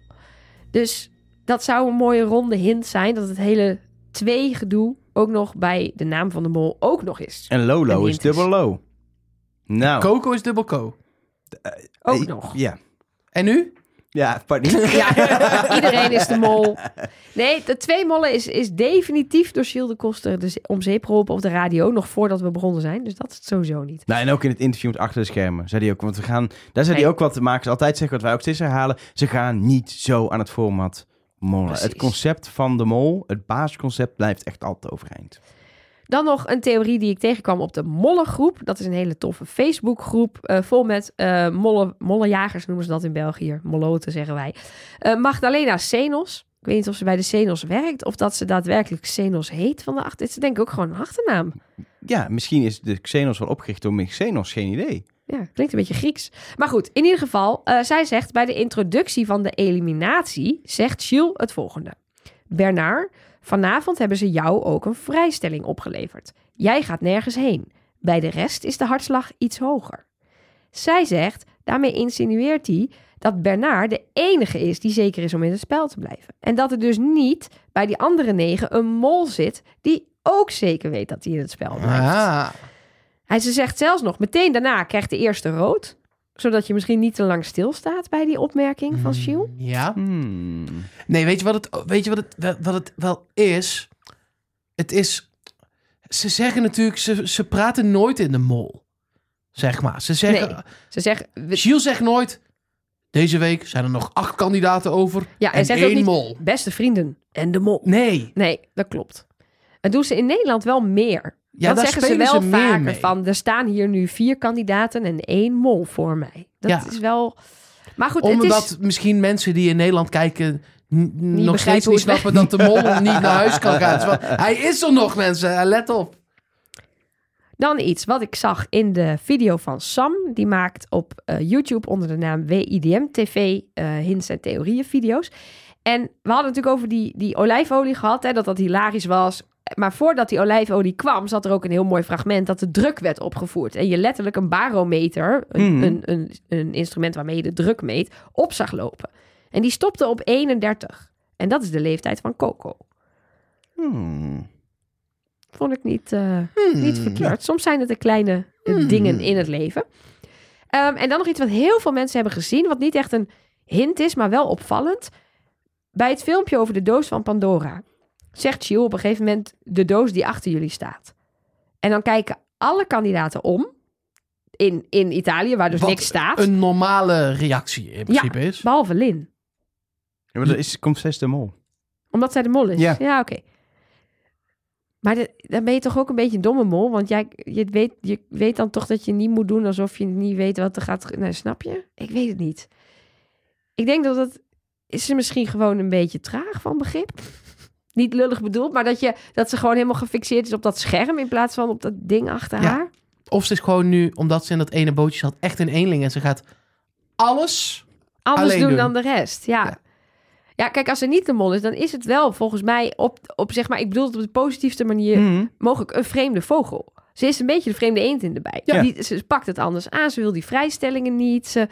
Dus dat zou een mooie ronde hint zijn, dat het hele twee gedoe ook nog bij de naam van de mol ook nog is. En Lolo Een is hint is. dubbel low. Nou. Coco is dubbel Co. Ook eh, nog. Ja. En nu? Ja, pardon. Ja, iedereen is de mol. Nee, de twee mollen is, is definitief door Gilles de Koster dus om zeep geholpen op de radio, nog voordat we begonnen zijn. Dus dat is het sowieso niet. Nou, en ook in het interview met Achter de Schermen zei hij ook, want we gaan, daar zei Nee. hij ook wat de makers altijd zeggen, wat wij ook steeds herhalen, ze gaan niet zo aan het format mollen. Precies. Het concept van de mol, het basisconcept, blijft echt altijd overeind. Dan nog een theorie die ik tegenkwam op de Mollengroep. Dat is een hele toffe Facebookgroep. Uh, vol met uh, molle, mollenjagers noemen ze dat in België. Molloten zeggen wij. Uh, Magdalena Senos. Ik weet niet of ze bij de Senos werkt. Of dat ze daadwerkelijk Senos heet van de achter. Het is denk ik ook gewoon een achternaam. Ja, misschien is de Xenos wel opgericht door Xenos. Geen idee. Ja, klinkt een beetje Grieks. Maar goed, in ieder geval. Uh, zij zegt bij de introductie van de eliminatie. Zegt Gilles het volgende. Bernard... Vanavond hebben ze jou ook een vrijstelling opgeleverd. Jij gaat nergens heen. Bij de rest is de hartslag iets hoger. Zij zegt, daarmee insinueert hij dat Bernard de enige is die zeker is om in het spel te blijven. En dat er dus niet bij die andere negen een mol zit die ook zeker weet dat hij in het spel blijft. Ah. Hij ze zegt zelfs nog, meteen daarna krijgt de eerste rood. Zodat je misschien niet te lang stilstaat bij die opmerking van Gilles. Ja. Hmm. Nee, weet je wat het, weet je wat het, wel- wat het wel is? Het is... Ze zeggen natuurlijk... Ze, ze praten nooit in de mol. Zeg maar. Ze zeggen... Nee. Ze zegt, we- Gilles zegt nooit... Deze week zijn er nog acht kandidaten over. Ja, hij en zegt ook één niet- mol. beste vrienden en de mol. Nee. Nee, dat klopt. Dat doen ze in Nederland wel meer. Ja, dat daar zeggen ze spelen wel ze meer vaker mee. van, er staan hier nu vier kandidaten en één mol voor mij. Dat Ja. is wel... Maar goed, het Omdat is... misschien mensen die in Nederland kijken... n- nog begrijpen steeds hoe niet het snappen dat de mol niet naar huis kan gaan. Dus wel- hij is er nog, mensen. Let op. Dan iets wat ik zag in de video van Sam. Die maakt op uh, YouTube onder de naam W I D M T V uh, hints en theorieën video's. En we hadden natuurlijk over die, die olijfolie gehad, hè, dat dat hilarisch was. Maar voordat die olijfolie kwam, zat er ook een heel mooi fragment dat de druk werd opgevoerd. En je letterlijk een barometer, een, Mhm. een, een, een instrument waarmee je de druk meet, op zag lopen. En die stopte op eenendertig. En dat is de leeftijd van Coco. Hmm. Vond ik niet, uh, Hmm. niet verkeerd. Soms zijn het de kleine uh, Hmm. dingen in het leven. Um, en dan nog iets wat heel veel mensen hebben gezien, wat niet echt een hint is, maar wel opvallend. Bij het filmpje over de doos van Pandora zegt Gilles op een gegeven moment de doos die achter jullie staat. En dan kijken alle kandidaten om in, in Italië, waar dus Wat niks staat. Een normale reactie in principe is. Behalve Lin. Ja, maar dat is, komt zes de mol. Omdat zij de mol is? Ja. Ja, oké. Okay. Maar de, dan ben je toch ook een beetje een domme mol? Want jij, je, weet, je weet dan toch dat je niet moet doen alsof je niet weet wat er gaat... Nee, snap je? Ik weet het niet. Ik denk dat het... Is ze misschien gewoon een beetje traag van begrip? Niet lullig bedoeld, maar dat, je, dat ze gewoon helemaal gefixeerd is op dat scherm... in plaats van op dat ding achter Ja. haar? Of ze is gewoon nu, omdat ze in dat ene bootje zat, echt een eenling. En ze gaat alles... Anders Alleen doen, doen. dan de rest, ja. Ja. Ja, kijk, als ze niet de mol is, dan is het wel volgens mij op, op zeg maar... Ik bedoel het op de positiefste manier... Mhm. mogelijk een vreemde vogel. Ze is een beetje de vreemde eend in de bij. Ja. Die, ze pakt het anders aan. Ze wil die vrijstellingen niet. Ze,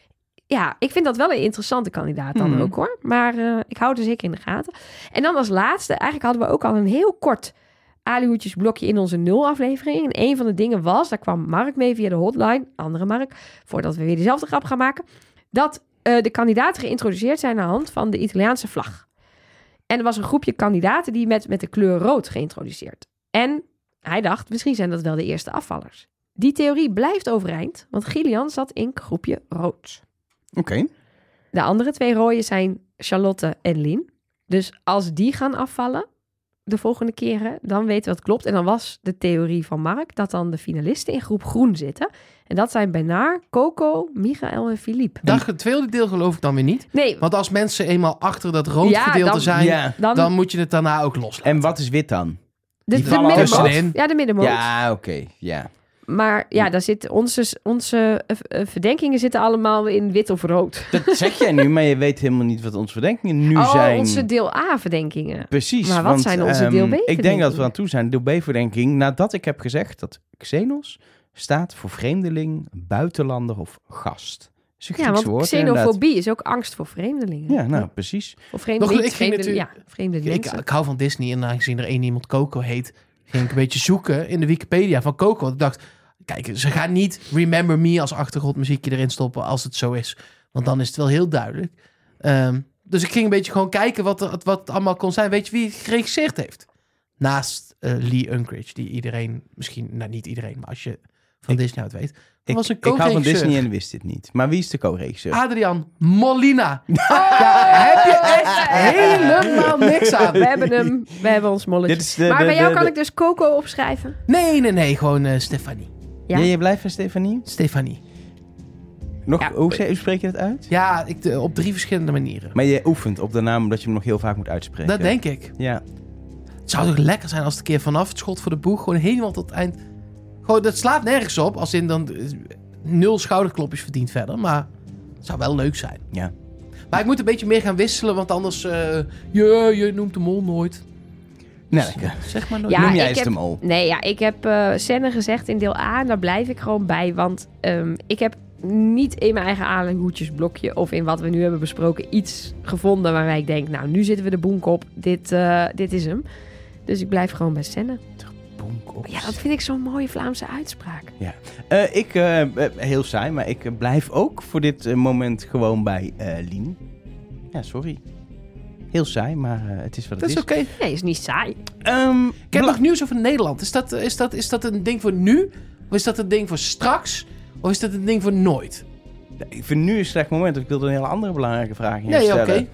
ja, ik vind dat wel een interessante kandidaat dan Hmm. ook hoor. Maar uh, ik hou het er zeker in de gaten. En dan als laatste, eigenlijk hadden we ook al een heel kort alihoedjesblokje in onze nul aflevering. En een van de dingen was, daar kwam Mark mee via de hotline. Andere Mark, voordat we weer dezelfde grap gaan maken. Dat uh, de kandidaten geïntroduceerd zijn aan de hand van de Italiaanse vlag. En er was een groepje kandidaten die met, met de kleur rood geïntroduceerd. En hij dacht, misschien zijn dat wel de eerste afvallers. Die theorie blijft overeind, want Gillian zat in groepje rood. Oké. De andere twee rode zijn Charlotte en Lien. Dus als die gaan afvallen de volgende keren, dan weten we wat klopt. En dan was de theorie van Mark dat dan de finalisten in groep groen zitten. En dat zijn Bernard, Coco, Michael en Philippe. Dat het tweede deel geloof ik dan weer niet. Nee, Want als mensen eenmaal achter dat rood Ja, gedeelte dan- zijn, Ja. dan, dan moet je het daarna ook loslaten. En wat is wit dan? de, die de vallen middenmoot. tussenin. Ja, de middenmoot. Ja, oké. Ja. Maar ja, daar zitten onze, onze uh, uh, verdenkingen zitten allemaal in wit of rood. Dat zeg jij nu, maar je weet helemaal niet wat onze verdenkingen nu oh, zijn. onze deel A-verdenkingen. Precies. Maar wat want, zijn onze ehm, deel Ik denk dat B-verdenkingen? we aan toe zijn. Deel B-verdenking. Nadat ik heb gezegd dat Xenos staat voor vreemdeling, buitenlander of gast. Dat is een Ja, Grieks want woord, inderdaad. xenofobie is ook angst voor vreemdelingen. Ja, nou, precies. Voor vreemde, Nog- niet ik ging vreemde, ja, natuurlijk- vreemde ik, mensen. ik hou van Disney en aangezien er één iemand Coco heet, ging ik een beetje zoeken in de Wikipedia van Coco. Want ik dacht, kijk, ze gaan niet Remember Me als achtergrondmuziekje erin stoppen als het zo is. Want dan is het wel heel duidelijk. Um, dus ik ging een beetje gewoon kijken wat, er, wat het allemaal kon zijn. Weet je wie het geregisseerd heeft? Naast uh, Lee Unkrich, die iedereen, misschien, nou niet iedereen, maar als je van Ik- Disney uit weet. Dat Ik, was een ik hou van co-regisseur. Disney en wist dit niet. Maar wie is de co-regisseur? Adrian Molina. Ja, heb je echt helemaal niks aan. We hebben hem. We hebben ons molletje. Dit is de- maar de- bij jou de- kan de- ik dus Coco opschrijven. Nee, nee, nee. Gewoon uh, Stefanie. Ja. Ja, je blijft van Stefanie? Stefanie. Nog, Ja. hoe, hoe spreek je dat uit? Ja, ik, de- op drie verschillende manieren. Maar je oefent op de naam omdat je hem nog heel vaak moet uitspreken. Dat denk ik. Ja. Het zou toch lekker zijn als het een keer vanaf het schot voor de boeg... gewoon helemaal tot het eind... Gewoon, dat slaat nergens op. Als in dan... uh, nul schouderklopjes verdient verder. Maar het zou wel leuk zijn. Ja. Maar ik moet een beetje meer gaan wisselen. Want anders... uh, je, je noemt de mol nooit. Nelke, Zeg maar nooit. Ja, noem jij ik eens heb- de mol. Nee, ja, ik heb uh, scène gezegd in deel A en daar blijf ik gewoon bij. Want um, ik heb niet in mijn eigen aanhoedjesblokje of in wat we nu hebben besproken iets gevonden waarbij ik denk, nou, nu zitten we de boenk op. Dit, uh, dit is hem. Dus ik blijf gewoon bij scène. Bonk op. Ja, dat vind ik zo'n mooie Vlaamse uitspraak. Uh, ik, uh, uh, heel saai, maar ik uh, blijf ook voor dit uh, moment gewoon bij uh, Lien. Ja, sorry. Heel saai, maar uh, het is wat Dat het is is. oké. Nee, is niet saai. Ehm, Ik heb bla- nog nieuws over Nederland. Is dat, is, dat, is dat een ding voor nu? Of is dat een ding voor straks? Of is dat een ding voor nooit? Ik vind nu een slecht moment, want ik wilde een hele andere belangrijke vraag hier Nee, stellen. oké.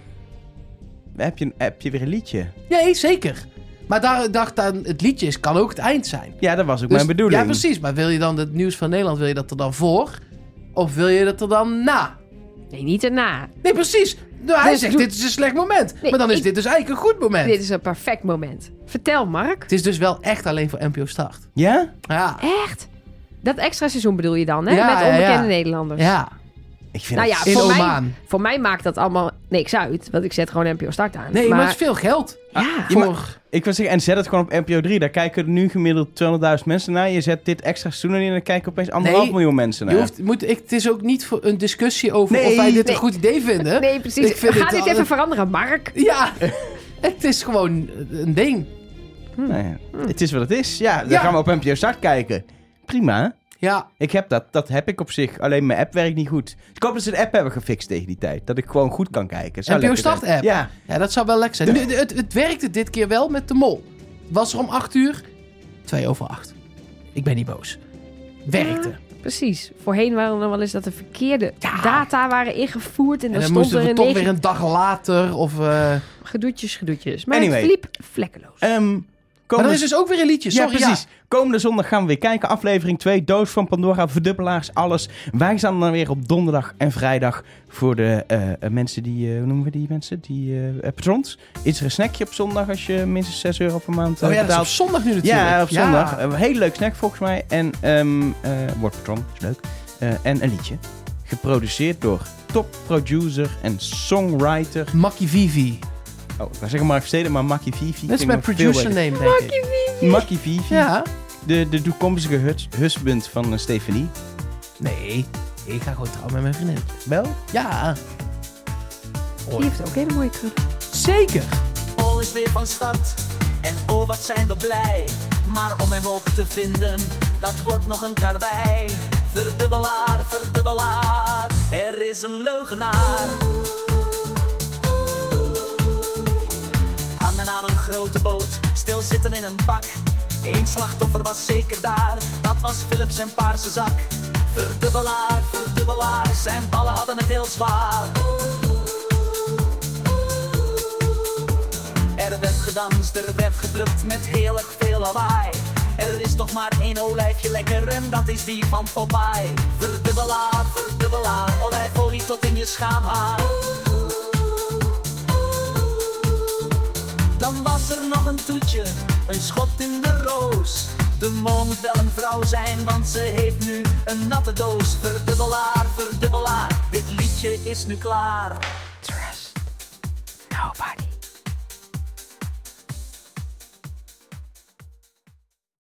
Heb, je, heb je weer een liedje? Nee, zeker. Maar daar dacht aan, het liedje is, kan ook het eind zijn. Ja, dat was ook Dus- mijn bedoeling. Ja, precies. Maar wil je dan het nieuws van Nederland, wil je dat er dan voor? Of wil je dat er dan na? Nee, niet erna. Nee, precies. Nou, hij Dus zegt, doe- dit is een slecht moment. Nee, maar dan is ik- dit dus eigenlijk een goed moment. Dit is een perfect moment. Vertel, Mark. Het is dus wel echt alleen voor N P O Start. Ja? Ja. Echt? Dat extra seizoen bedoel je dan, hè? Ja, Met ja, onbekende ja. Nederlanders. Ja. Ik vind Nou het... ja, In voor mij, Oman. voor mij maakt dat allemaal niks uit. Want ik zet gewoon N P O Start aan. Nee, maar, maar het is veel geld. ja, Ja, Voor... maar- Ik wil zeggen, en zet het gewoon op N P O drie. Daar kijken er nu gemiddeld tweehonderdduizend mensen naar. Je zet dit extra seizoen in en dan kijken opeens anderhalf Nee, miljoen mensen naar. Je hoeft, moet, ik, het is ook niet voor een discussie over Nee, of wij dit nee. een goed idee vinden. nee, precies. Ik vind Ga het dit al- even veranderen, Mark. Ja, het is gewoon een ding. Nou ja, het is wat het is. Ja, dan Ja. gaan we op N P O Start kijken. Prima. Ja, Ik heb dat. Dat heb ik op zich. Alleen mijn app werkt niet goed. Ik hoop dat ze de app hebben gefixt tegen die tijd. Dat ik gewoon goed kan kijken. Zou N P O lekker zijn. Start app. Ja. ja, dat zou wel lekker zijn. Nu, het, het werkte dit keer wel met de mol. Was er om acht uur? Twee over acht. Ik ben niet boos. Werkte. Precies. Voorheen waren er nog wel eens dat er verkeerde data waren ingevoerd. En, En dan dan stond moesten er we een toch negen... weer een dag later of... uh... Gedoetjes, gedoetjes. Maar Anyway. het liep vlekkeloos. Ehm, Maar komende... dat is dus ook weer een liedje. Ja, Sorry, precies. Komende zondag gaan we weer kijken. Aflevering twee, Doos van Pandora, verdubbelaars, alles. Wij staan dan weer op donderdag en vrijdag voor de uh, uh, mensen die... Uh, hoe noemen we die mensen? Die uh, uh, patrons. Is er een snackje op zondag als je minstens zes euro per maand uh, Oh ja, dat is op betaalt? zondag nu natuurlijk. Ja, op zondag. Een hele leuk snack volgens mij. En um, uh, word patron, is leuk. Uh, en een liedje. Geproduceerd door top producer en songwriter. Makkie Vivi. Oh, ik wou zeggen Mark Versteden, maar Makkie Vivi. Dat is klinkt mijn nog veel producer beter. name, denk ik. Makkie Vivi. Ja. De, de toekomstige hus, husband van uh, Stephanie. Nee, ik ga gewoon trouwen met mijn vriendin. Wel? Ja, Die heeft ook hele mooie krullen. zeker. Mol is weer van start en oh wat zijn we blij. Maar om hem ook te vinden, dat wordt nog een karwei. Verdubbelaar, verdubbelaar, er is een leugenaar. Hangen aan een grote boot, stilzitten in een bak. Eén slachtoffer was zeker daar, dat was Philips zijn paarse zak. Verdubbelaar, verdubbelaar, zijn ballen hadden het heel zwaar. Er werd gedanst, er werd geplukt met heel erg veel lawaai. Er is toch maar één olijfje lekker en dat is die van Popeye. Verdubbelaar, verdubbelaar, olijfolie tot in je schaamhaar. Dan was er nog een toetje, een schot in de roos. De mol moet wel een vrouw zijn, want ze heeft nu een natte doos. Verdubbelaar, verdubbelaar, dit liedje is nu klaar.